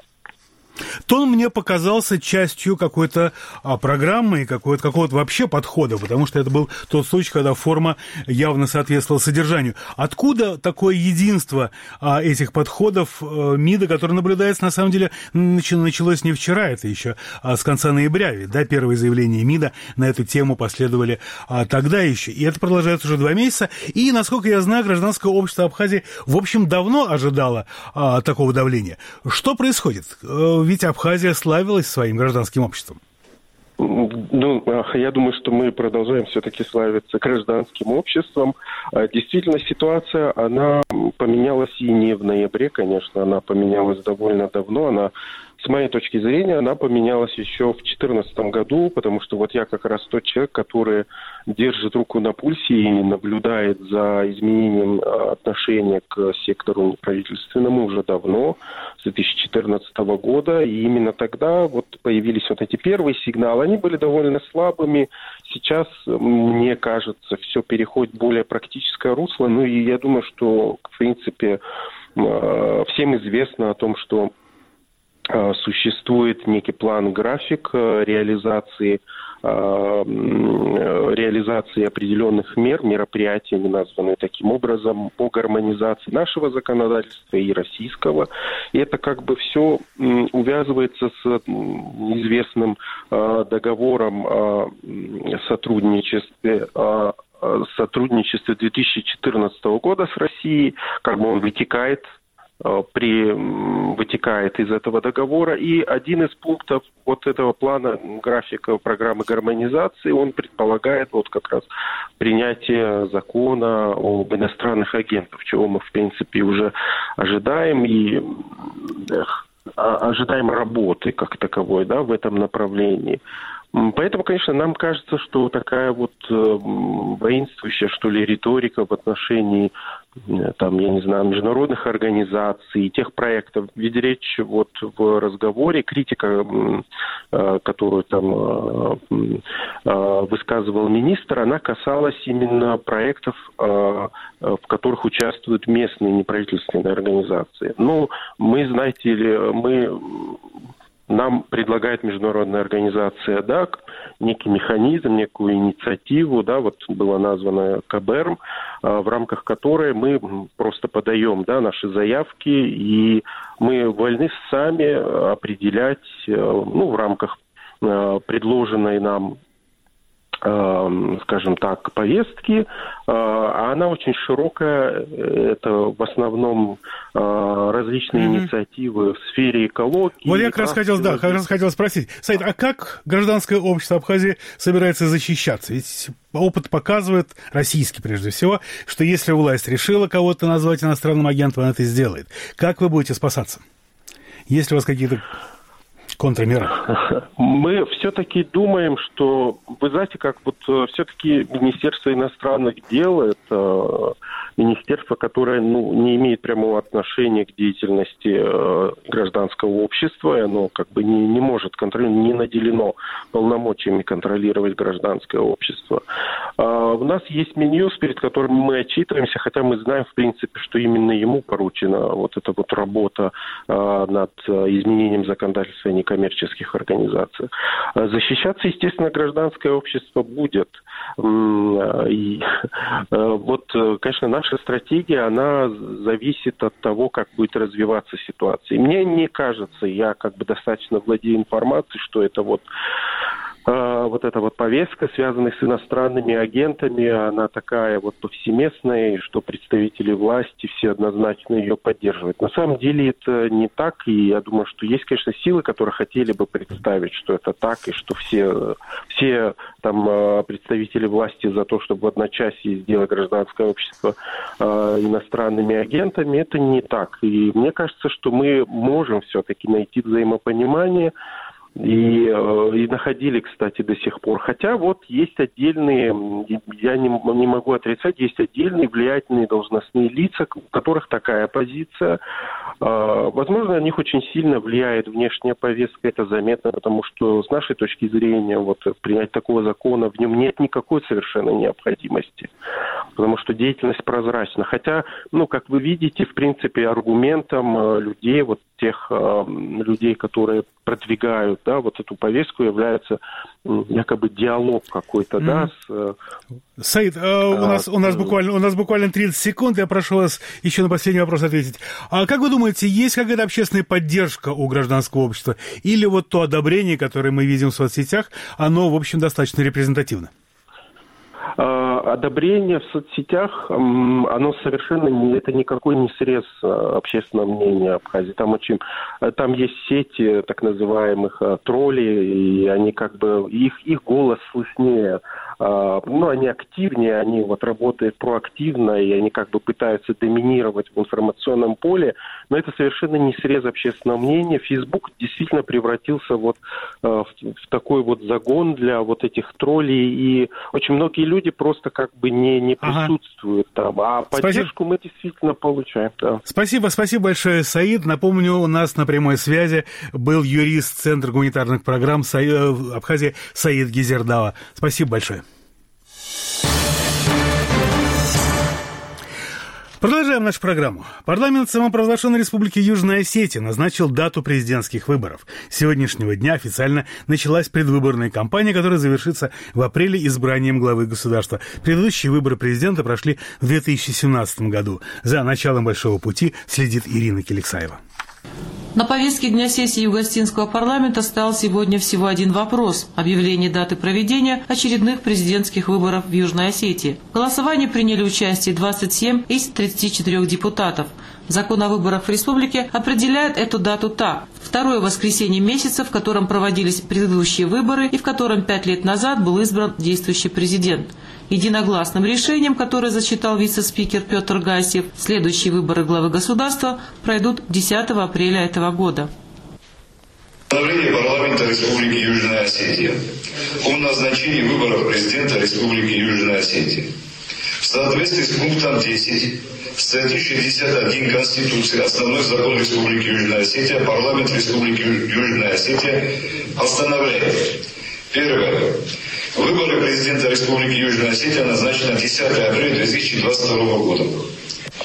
Тон мне показался частью какой-то программы и какого-то вообще подхода, потому что это был тот случай, когда форма явно соответствовала содержанию. Откуда такое единство этих подходов МИДа, которое наблюдается, на самом деле, началось не вчера, это еще с конца ноября, ведь, первые заявления МИДа на эту тему последовали тогда еще. И это продолжается уже 2 месяца. И, насколько я знаю, гражданское общество Абхазии, в общем, давно ожидало такого давления. Что происходит? Ведь Абхазия славилась своим гражданским обществом. Ну, я думаю, что мы продолжаем все-таки славиться гражданским обществом. Действительно, ситуация, она поменялась и не в ноябре, конечно, она поменялась довольно давно. С моей точки зрения, она поменялась еще в 2014 году, потому что вот я как раз тот человек, который держит руку на пульсе и наблюдает за изменением отношения к сектору неправительственному уже давно, с 2014 года. И именно тогда вот появились вот эти первые сигналы. Они были довольно слабыми. Сейчас, мне кажется, все переходит в более практическое русло. Ну и я думаю, что, в принципе, всем известно о том, что существует некий план-график реализации определенных мероприятий, они названы таким образом, по гармонизации нашего законодательства и российского. И это как бы все увязывается с известным договором о сотрудничестве 2014 года с Россией, как бы он вытекает из этого договора. И один из пунктов вот этого плана графика программы гармонизации, он предполагает вот как раз принятие закона об иностранных агентах, чего мы, в принципе, уже ожидаем и ожидаем работы как таковой, в этом направлении. Поэтому, конечно, нам кажется, что такая вот воинствующая, что ли, риторика в отношении, международных организаций, тех проектов. Ведь речь вот в разговоре, критика, которую там высказывал министр, она касалась именно проектов, в которых участвуют местные неправительственные организации. Ну, мы, знаете ли, нам предлагает международная организация ДАК некий механизм, некую инициативу, вот была названа КБРМ, в рамках которой мы просто подаем наши заявки, и мы вольны сами определять, в рамках предложенной нам скажем так, повестки, а она очень широкая. Это в основном различные инициативы в сфере экологии. Вот я как раз хотел спросить, Саид, а как гражданское общество Абхазии собирается защищаться? Ведь опыт показывает, российский прежде всего, что если власть решила кого-то назвать иностранным агентом, она это сделает. Как вы будете спасаться? Есть ли у вас какие-то контрмеры? Мы все-таки думаем, что, вы знаете, как вот все-таки Министерство иностранных дел, это министерство, которое не имеет прямого отношения к деятельности гражданского общества, и оно как бы не может контролировать, не наделено полномочиями контролировать гражданское общество. У нас есть Минюст, перед которым мы отчитываемся, хотя мы знаем, в принципе, что именно ему поручена вот эта вот работа над изменением законодательства о некоммерческих организациях. Защищаться, естественно, гражданское общество будет. И вот, конечно, наша стратегия, она зависит от того, как будет развиваться ситуация. И мне не кажется, я как бы достаточно владею информацией, что это вот эта вот повестка, связанная с иностранными агентами, она такая вот повсеместная, что представители власти все однозначно ее поддерживают. На самом деле это не так, и я думаю, что есть, конечно, силы, которые хотели бы представить, что это так, и что все там представители власти за то, чтобы в одночасье сделать гражданское общество иностранными агентами. Это не так. И мне кажется, что мы можем все-таки найти взаимопонимание, и находили, кстати, до сих пор. Хотя вот есть отдельные, я не могу отрицать, есть отдельные влиятельные должностные лица, у которых такая позиция. Возможно, на них очень сильно влияет внешняя повестка, это заметно, потому что с нашей точки зрения вот принять такого закона, в нем нет никакой совершенно необходимости, потому что деятельность прозрачна. Хотя, как вы видите, в принципе, аргументом людей, вот тех людей, которые продвигают, да, вот эту повестку, является якобы диалог какой-то, да, с... Саид, у нас буквально 30 секунд, я прошу вас еще на последний вопрос ответить. А как вы думаете, есть какая-то общественная поддержка у гражданского общества? Или вот то одобрение, которое мы видим в соцсетях, оно, в общем, достаточно репрезентативно? Одобрение в соцсетях, оно совершенно это никакой не срез общественного мнения Абхазии. Там есть сети так называемых троллей, и они как бы, их голос слышнее. Они активнее, они вот работают проактивно, и они как бы пытаются доминировать в информационном поле, но это совершенно не срез общественного мнения. Facebook действительно превратился вот в такой вот загон для вот этих троллей, и очень многие люди просто как бы не присутствуют там, а поддержку мы действительно получаем. Да. Спасибо большое, Саид. Напомню, у нас на прямой связи был юрист Центра гуманитарных программ Абхазии Саид Гизердава. Спасибо большое. Продолжаем нашу программу. Парламент самопровозглашенной Республики Южная Осетия назначил дату президентских выборов. С сегодняшнего дня официально началась предвыборная кампания, которая завершится в апреле избранием главы государства. Предыдущие выборы президента прошли в 2017 году. За началом большого пути следит Ирина Келексаева. На повестке дня сессии Юго-Осетинского парламента стал сегодня всего один вопрос – объявление даты проведения очередных президентских выборов в Южной Осетии. В голосовании приняли участие 27 из 34 депутатов. Закон о выборах в республике определяет эту дату так. Второе воскресенье месяца, в котором проводились предыдущие выборы и в котором 5 лет назад был избран действующий президент. Единогласным решением, которое зачитал вице-спикер Петр Гасиев, следующие выборы главы государства пройдут 10 апреля этого года. Постановление парламента Республики Южная Осетия о назначении выборов президента Республики Южная Осетия. В соответствии с пунктом 10 статьи 61 Конституции, основной закон Республики Южная Осетия, парламент Республики Южная Осетия постановляет. Первое. Выборы президента Республики Южная Осетия назначены на 10 апреля 2022 года.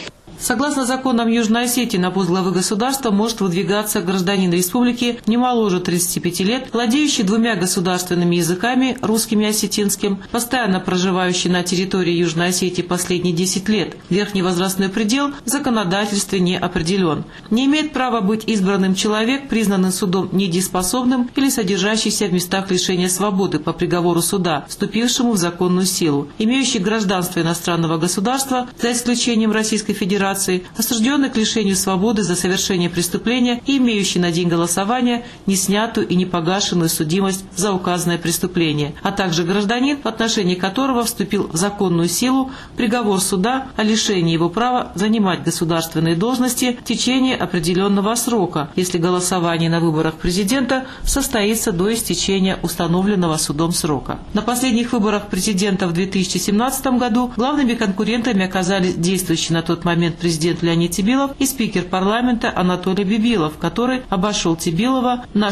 Согласно законам Южной Осетии, на пост главы государства может выдвигаться гражданин республики не моложе 35 лет, владеющий 2 государственными языками, русским и осетинским, постоянно проживающий на территории Южной Осетии последние 10 лет. Верхний возрастной предел в законодательстве не определен. Не имеет права быть избранным человек, признанный судом недееспособным или содержащийся в местах лишения свободы по приговору суда, вступившему в законную силу, имеющий гражданство иностранного государства, за исключением Российской Федерации, осужденный к лишению свободы за совершение преступления и имеющий на день голосования неснятую и непогашенную судимость за указанное преступление, а также гражданин, в отношении которого вступил в законную силу приговор суда о лишении его права занимать государственные должности в течение определенного срока, если голосование на выборах президента состоится до истечения установленного судом срока. На последних выборах президента в 2017 году главными конкурентами оказались действующий на тот момент президент Леонид Тебилов и спикер парламента Анатолий Бибилов, который обошел Тебилова на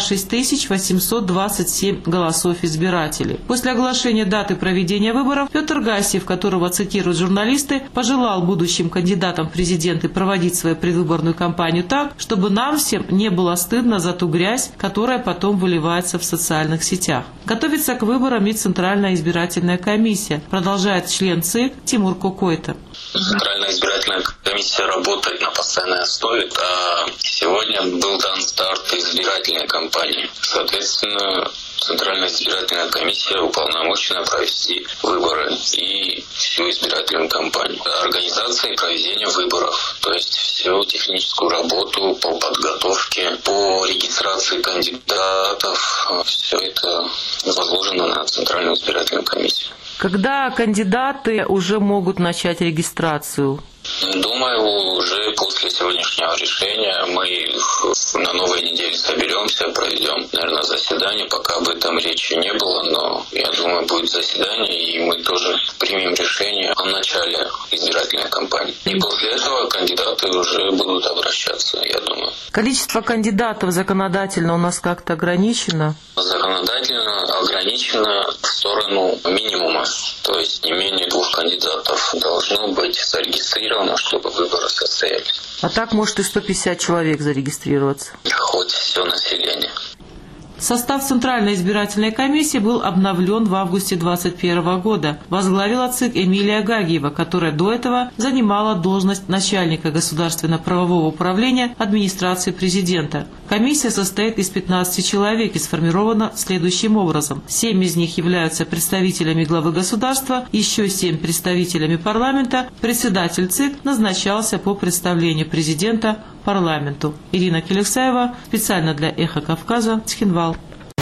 6827 голосов избирателей. После оглашения даты проведения выборов Петр Гассиев, которого цитируют журналисты, пожелал будущим кандидатам в президенты проводить свою предвыборную кампанию так, чтобы нам всем не было стыдно за ту грязь, которая потом выливается в социальных сетях. Готовится к выборам и Центральная избирательная комиссия, продолжает член ЦИК Тимур Кокойта. Центральная избирательная комиссия работает на постоянной основе, а сегодня был дан старт избирательной кампании. Соответственно, Центральная избирательная комиссия уполномочена провести выборы и всю избирательную кампанию. Организация и проведение выборов, то есть всю техническую работу по подготовке, по регистрации кандидатов, все это возложено на Центральную избирательную комиссию. Когда кандидаты уже могут начать регистрацию? Думаю, уже после сегодняшнего решения мы на новой неделе соберемся, проведем, наверное, заседание, пока об этом речи не было, но я думаю, будет заседание, и мы тоже примем решение о начале избирательной кампании. И после этого кандидаты уже будут обращаться, я думаю. Количество кандидатов законодательно у нас как-то ограничено? Законодательно ограничено в сторону минимума, то есть не менее 2 кандидатов должно быть зарегистрировано, чтобы выборы состоялись. А так может и 150 человек зарегистрироваться? Хоть все население. Состав Центральной избирательной комиссии был обновлен в августе 2021 года. Возглавила ЦИК Эмилия Гагиева, которая до этого занимала должность начальника государственно-правового управления администрации президента. Комиссия состоит из 15 человек и сформирована следующим образом. 7 из них являются представителями главы государства, еще 7 представителями парламента. Председатель ЦИК назначался по представлению президента парламенту. Ирина Келексаева, специально для «Эхо Кавказа», Цхинвал.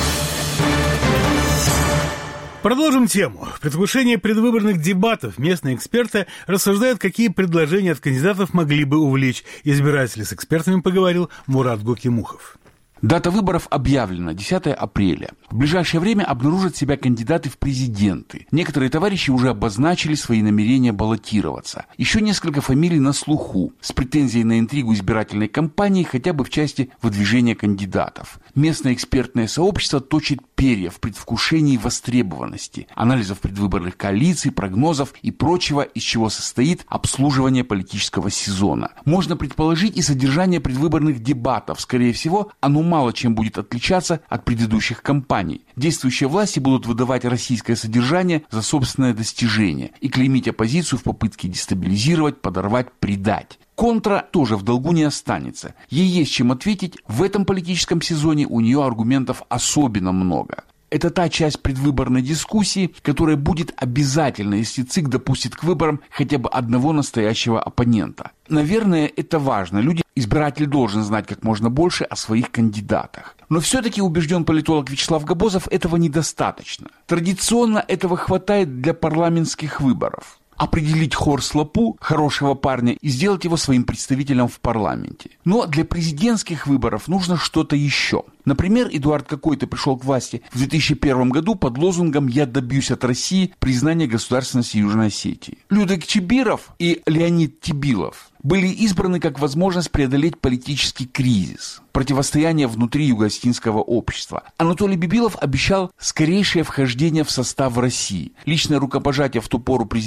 Продолжим тему. В предвкушении предвыборных дебатов местные эксперты рассуждают, какие предложения от кандидатов могли бы увлечь избирателей. С экспертами поговорил Мурат Гукимухов. Дата выборов объявлена – 10 апреля. В ближайшее время обнаружат себя кандидаты в президенты. Некоторые товарищи уже обозначили свои намерения баллотироваться. Еще несколько фамилий на слуху, с претензией на интригу избирательной кампании хотя бы в части выдвижения кандидатов. Местное экспертное сообщество точит перья в предвкушении востребованности, анализов предвыборных коалиций, прогнозов и прочего, из чего состоит обслуживание политического сезона. Можно предположить и содержание предвыборных дебатов. Скорее всего, оно мало чем будет отличаться от предыдущих кампаний. Действующие власти будут выдавать российское содержание за собственное достижение и клеймить оппозицию в попытке дестабилизировать, подорвать, предать. Контра тоже в долгу не останется. Ей есть чем ответить. В этом политическом сезоне у нее аргументов особенно много. Это та часть предвыборной дискуссии, которая будет обязательно, если ЦИК допустит к выборам хотя бы одного настоящего оппонента. Наверное, это важно. Избиратель должен знать как можно больше о своих кандидатах. Но все-таки, убежден политолог Вячеслав Габозов, этого недостаточно. Традиционно этого хватает для парламентских выборов. Определить Хорслапу, хорошего парня, и сделать его своим представителем в парламенте. Но для президентских выборов нужно что-то еще. Например, Эдуард Кокойта пришел к власти в 2001 году под лозунгом «Я добьюсь от России признания государственности Южной Осетии». Людвиг Чибиров и Леонид Тебилов были избраны как возможность преодолеть политический кризис, противостояние внутри юго-осетинского общества. Анатолий Бибилов обещал скорейшее вхождение в состав России. Личное рукопожатие в ту пору президента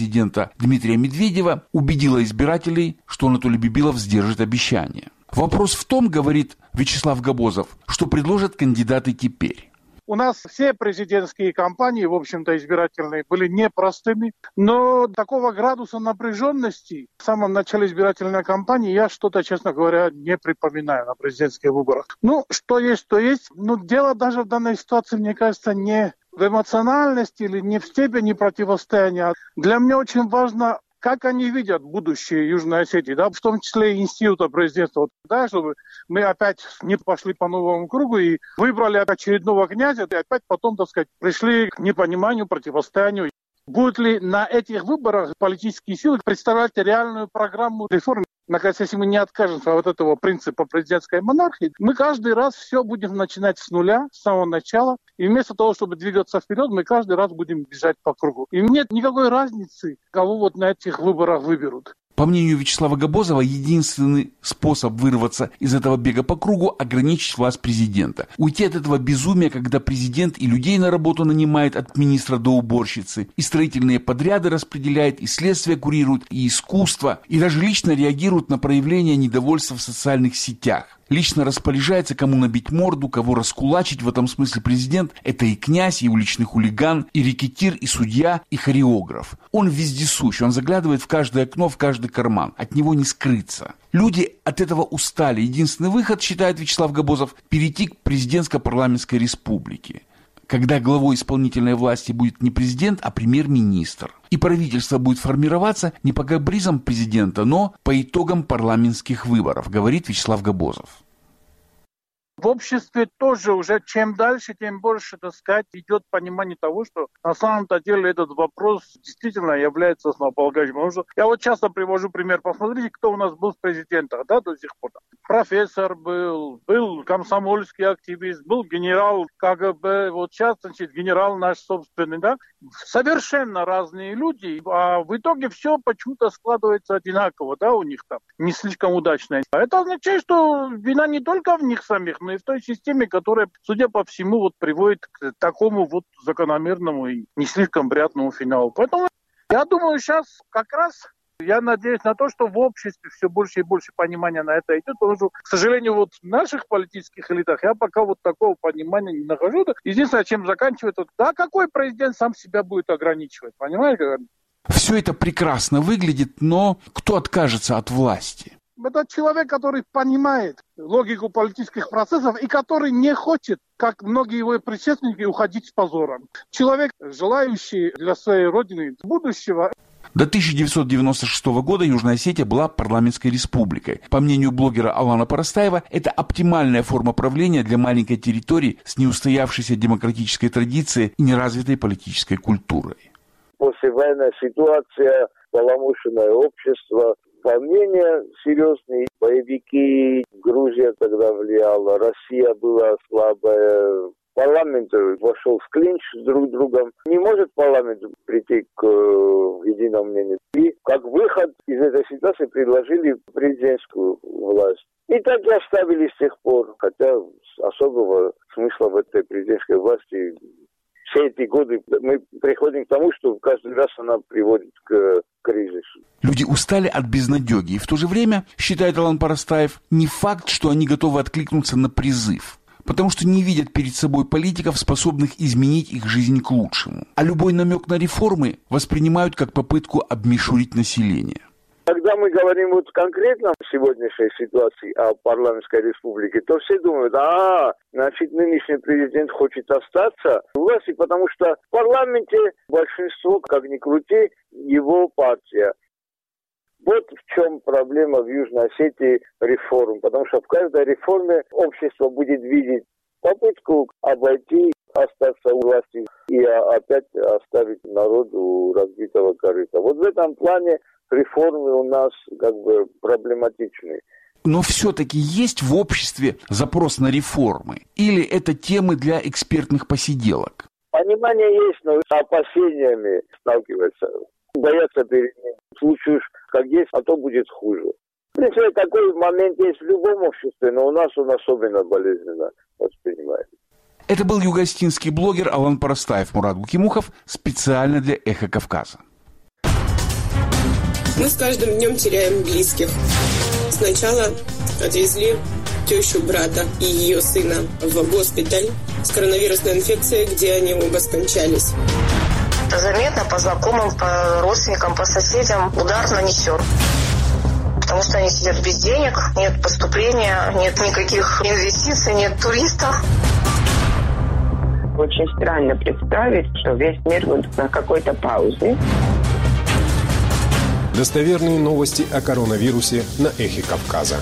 президента Дмитрия Медведева убедила избирателей, что Анатолий Бибилов сдержит обещания. Вопрос в том, говорит Вячеслав Габозов, что предложат кандидаты теперь. У нас все президентские кампании, в общем-то, избирательные, были непростыми, но такого градуса напряженности в самом начале избирательной кампании я что-то, честно говоря, не припоминаю на президентских выборах. Ну, что есть, то есть. Но дело даже в данной ситуации, мне кажется, не в эмоциональности или не в степени противостояния. Для меня очень важно, как они видят будущее Южной Осетии, да, в том числе и института президентства, да, чтобы мы опять не пошли по новому кругу и выбрали очередного князя, и опять потом, так сказать, пришли к непониманию, противостоянию. Будут ли на этих выборах политические силы представлять реальную программу реформ? Наконец, если мы не откажемся от этого принципа президентской монархии, мы каждый раз все будем начинать с нуля, с самого начала. И вместо того, чтобы двигаться вперед, мы каждый раз будем бежать по кругу. И нет никакой разницы, кого вот на этих выборах выберут. По мнению Вячеслава Габозова, единственный способ вырваться из этого бега по кругу – ограничить власть президента. Уйти от этого безумия, когда президент и людей на работу нанимает от министра до уборщицы, и строительные подряды распределяет, и следствие курирует, и искусство, и даже лично реагирует на проявление недовольства в социальных сетях. Лично распоряжается, кому набить морду, кого раскулачить. В этом смысле президент – это и князь, и уличный хулиган, и рекетир, и судья, и хореограф. Он вездесущ, он заглядывает в каждое окно, в каждый карман. От него не скрыться. Люди от этого устали. Единственный выход, считает Вячеслав Габозов, перейти к президентско-парламентской республике, когда главой исполнительной власти будет не президент, а премьер-министр. И правительство будет формироваться не по капризам президента, но по итогам парламентских выборов, говорит Вячеслав Габозов. В обществе тоже уже чем дальше, тем больше, так сказать, идет понимание того, что на самом-то деле этот вопрос действительно является основополагающим. Потому что я вот часто привожу пример. Посмотрите, кто у нас был в президентах, да, до сих пор. Профессор был комсомольский активист, был генерал КГБ, вот сейчас, значит, генерал наш собственный, да. Совершенно разные люди, а в итоге все почему-то складывается одинаково, да, у них там, не слишком удачно. Это означает, что вина не только в них самих, но и в той системе, которая, судя по всему, вот приводит к такому вот закономерному и не слишком приятному финалу. Поэтому я думаю, сейчас как раз я надеюсь на то, что в обществе все больше и больше понимания на это идет, потому что, к сожалению, вот в наших политических элитах я пока вот такого понимания не нахожу. Единственное, чем заканчивает, да, какой президент сам себя будет ограничивать, понимаете? Все это прекрасно выглядит, но кто откажется от власти? Это человек, который понимает логику политических процессов и который не хочет, как многие его предшественники, уходить с позором. Человек, желающий для своей родины будущего. До 1996 года Южная Осетия была парламентской республикой. По мнению блогера Алана Парастаева, это оптимальная форма правления для маленькой территории с неустоявшейся демократической традицией и неразвитой политической культурой. Послевоенная ситуация, поломушенное общество, волнения серьезные, боевики, Грузия тогда влияла, Россия была слабая, парламент вошел в клинч с друг другом. Не может парламент прийти к единому мнению. И как выход из этой ситуации предложили президентскую власть. И так и оставили с тех пор, хотя особого смысла в этой президентской власти все эти годы мы приходим к тому, что каждый раз она приводит к кризису. Люди устали от безнадеги, и в то же время, считает Алан Парастаев, не факт, что они готовы откликнуться на призыв, потому что не видят перед собой политиков, способных изменить их жизнь к лучшему. А любой намек на реформы воспринимают как попытку обмешурить население. Когда мы говорим вот конкретно в сегодняшней ситуации о парламентской республике, то все думают, значит, нынешний президент хочет остаться в власти, потому что в парламенте большинство, как ни крути, его партия. Вот в чем проблема в Южной Осетии реформ, потому что в каждой реформе общество будет видеть попытку обойти, остаться у власти и опять оставить народу у разбитого корыта. Вот в этом плане реформы у нас как бы проблематичны. Но все-таки есть в обществе запрос на реформы? Или это темы для экспертных посиделок? Понимание есть, но с опасениями сталкиваются. Боятся перемен. Слушаешь, как есть, а то будет хуже. В принципе, такой момент есть в любом обществе, но у нас он особенно болезненно воспринимается. Это был юго-осетинский блогер Алан Парастаев. Мурат Гукимухов специально для «Эхо Кавказа». Мы с каждым днем теряем близких. Сначала отвезли тещу брата и ее сына в госпиталь с коронавирусной инфекцией, где они оба скончались. Это заметно по знакомым, по родственникам, по соседям удар нанесен. Потому что они сидят без денег, нет поступления, нет никаких инвестиций, нет туристов. Очень странно представить, что весь мир будет на какой-то паузе. Достоверные новости о коронавирусе на Эхе Кавказа.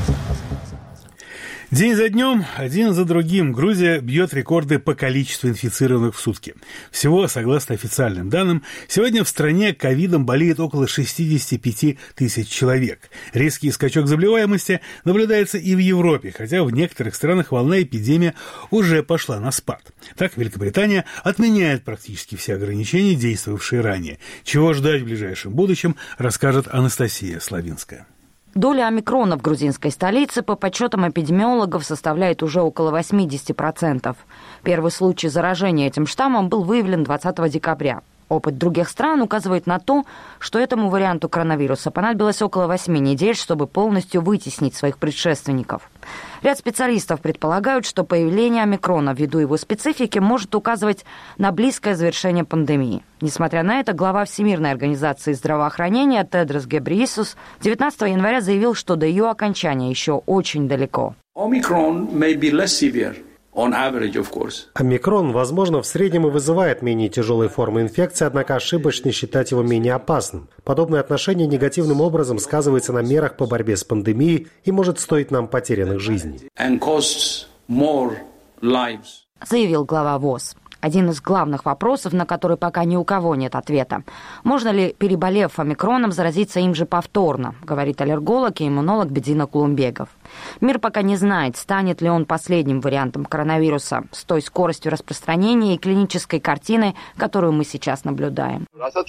День за днем, один за другим, Грузия бьет рекорды по количеству инфицированных в сутки. Всего, согласно официальным данным, сегодня в стране ковидом болеет около 65 тысяч человек. Резкий скачок заболеваемости наблюдается и в Европе, хотя в некоторых странах волна эпидемии уже пошла на спад. Так, Великобритания отменяет практически все ограничения, действовавшие ранее. Чего ждать в ближайшем будущем, расскажет Анастасия Славинская. Доля омикрона в грузинской столице, по подсчетам эпидемиологов, составляет уже около 80%. Первый случай заражения этим штаммом был выявлен 20 декабря. Опыт других стран указывает на то, что этому варианту коронавируса понадобилось около 8 недель, чтобы полностью вытеснить своих предшественников. Ряд специалистов предполагают, что появление омикрона ввиду его специфики может указывать на близкое завершение пандемии. Несмотря на это, глава Всемирной организации здравоохранения Тедрос Гебрейесус 19 января заявил, что до ее окончания еще очень далеко. Омикрон, возможно, в среднем и вызывает менее тяжелые формы инфекции, однако ошибочно считать его менее опасным. Подобное отношение негативным образом сказывается на мерах по борьбе с пандемией и может стоить нам потерянных жизней. Заявил глава ВОЗ. Один из главных вопросов, на который пока ни у кого нет ответа. Можно ли, переболев омикроном, заразиться им же повторно, говорит аллерголог и иммунолог Бедзина Кулумбегов. Мир пока не знает, станет ли он последним вариантом коронавируса с той скоростью распространения и клинической картиной, которую мы сейчас наблюдаем.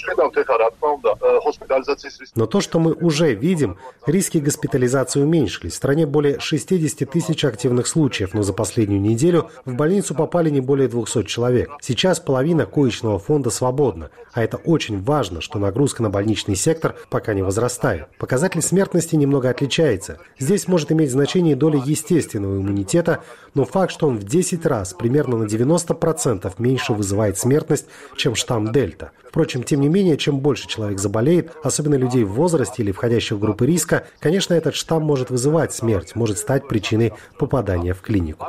Но то, что мы уже видим, риски госпитализации уменьшились. В стране более 60 тысяч активных случаев, но за последнюю неделю в больницу попали не более 200 человек. Сейчас половина коечного фонда свободна, а это очень важно, что нагрузка на больничный сектор пока не возрастает. Показатель смертности немного отличается. Здесь может иметь значение доля естественного иммунитета, но факт, что он в 10 раз, примерно на 90% меньше вызывает смертность, чем штамм Дельта. Впрочем, тем не менее, чем больше человек заболеет, особенно людей в возрасте или входящих в группы риска, конечно, этот штамм может вызывать смерть, может стать причиной попадания в клинику.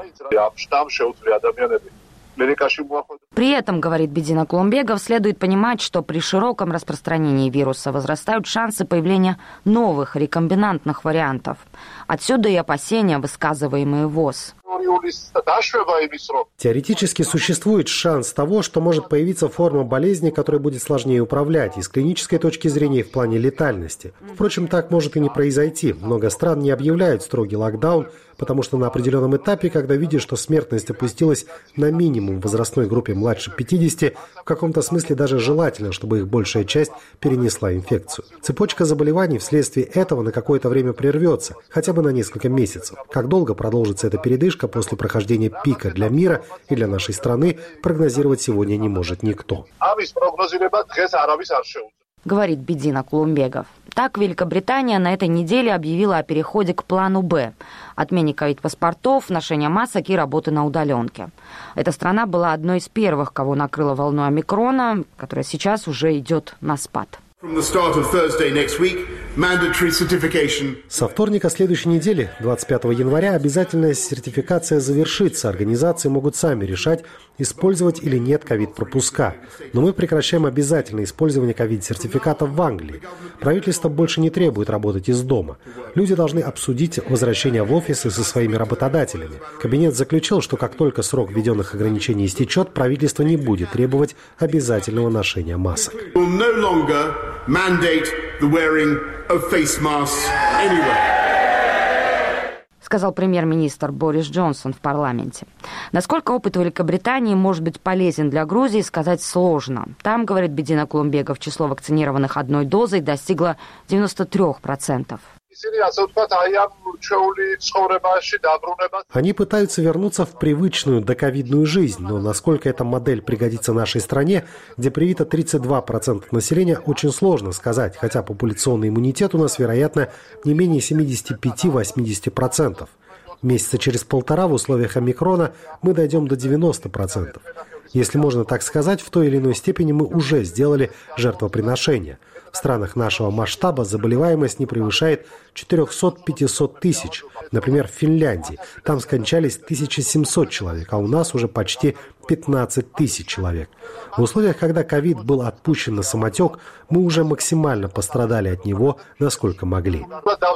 При этом, говорит Бедзина Кулумбегов, следует понимать, что при широком распространении вируса возрастают шансы появления новых рекомбинантных вариантов. Отсюда и опасения, высказываемые ВОЗ. Теоретически существует шанс того, что может появиться форма болезни, которая будет сложнее управлять, и с клинической точки зрения и в плане летальности. Впрочем, так может и не произойти. Много стран не объявляют строгий локдаун, потому что на определенном этапе, когда видят, что смертность опустилась на минимум в возрастной группе младше 50, в каком-то смысле даже желательно, чтобы их большая часть перенесла инфекцию. Цепочка заболеваний вследствие этого на какое-то время прервется, хотя бы на несколько месяцев. Как долго продолжится эта передышка после прохождения пика для мира и для нашей страны, прогнозировать сегодня не может никто. Говорит Бедзина Кулумбегов. Так, Великобритания на этой неделе объявила о переходе к плану «Б» – отмене ковид-паспортов, ношения масок и работы на удаленке. Эта страна была одной из первых, кого накрыла волной омикрона, которая сейчас уже идет на спад. Со вторника следующей недели, 25 января, обязательная сертификация завершится. Организации могут сами решать, использовать или нет ковид-пропуска. Но мы прекращаем обязательное использование ковид-сертификатов в Англии. Правительство больше не требует работать из дома. Люди должны обсудить возвращение в офисы со своими работодателями. Кабинет заключил, что как только срок введенных ограничений истечет, правительство не будет требовать обязательного ношения масок. Сказал премьер-министр Борис Джонсон в парламенте. Насколько опыт Великобритании может быть полезен для Грузии, сказать сложно. Там, говорит Бедзина Кулумбегов, число вакцинированных одной дозой достигло 93%. Они пытаются вернуться в привычную доковидную жизнь, но насколько эта модель пригодится нашей стране, где привито 32% населения, очень сложно сказать, хотя популяционный иммунитет у нас, вероятно, не менее 75-80%. Месяца через полтора в условиях омикрона мы дойдем до 90%. Если можно так сказать, в той или иной степени мы уже сделали жертвоприношение. В странах нашего масштаба заболеваемость не превышает 400-500 тысяч. Например, в Финляндии. Там скончались 1700 человек, а у нас уже почти 15 тысяч человек. В условиях, когда ковид был отпущен на самотек, мы уже максимально пострадали от него, насколько могли.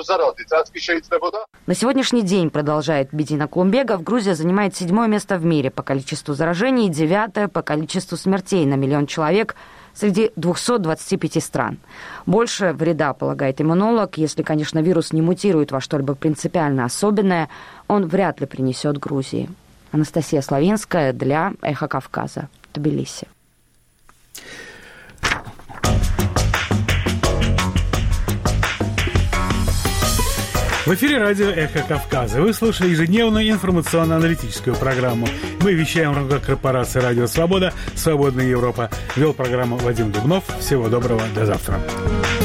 На сегодняшний день, продолжает Бедина Кулумбегов, Грузия занимает 7-е место в мире по количеству заражений и 9-е по количеству смертей на миллион человек среди 225 стран. Больше вреда, полагает иммунолог, если, конечно, вирус не мутирует во что-либо принципиально особенное, он вряд ли принесет Грузии. Анастасия Славинская для «Эхо Кавказа», Тбилиси. В эфире радио «Эхо Кавказа». Вы слушаете ежедневную информационно-аналитическую программу. Мы вещаем в рамках корпорации «Радио Свобода», «Свободная Европа». Вел программу Вадим Дубнов. Всего доброго, до завтра.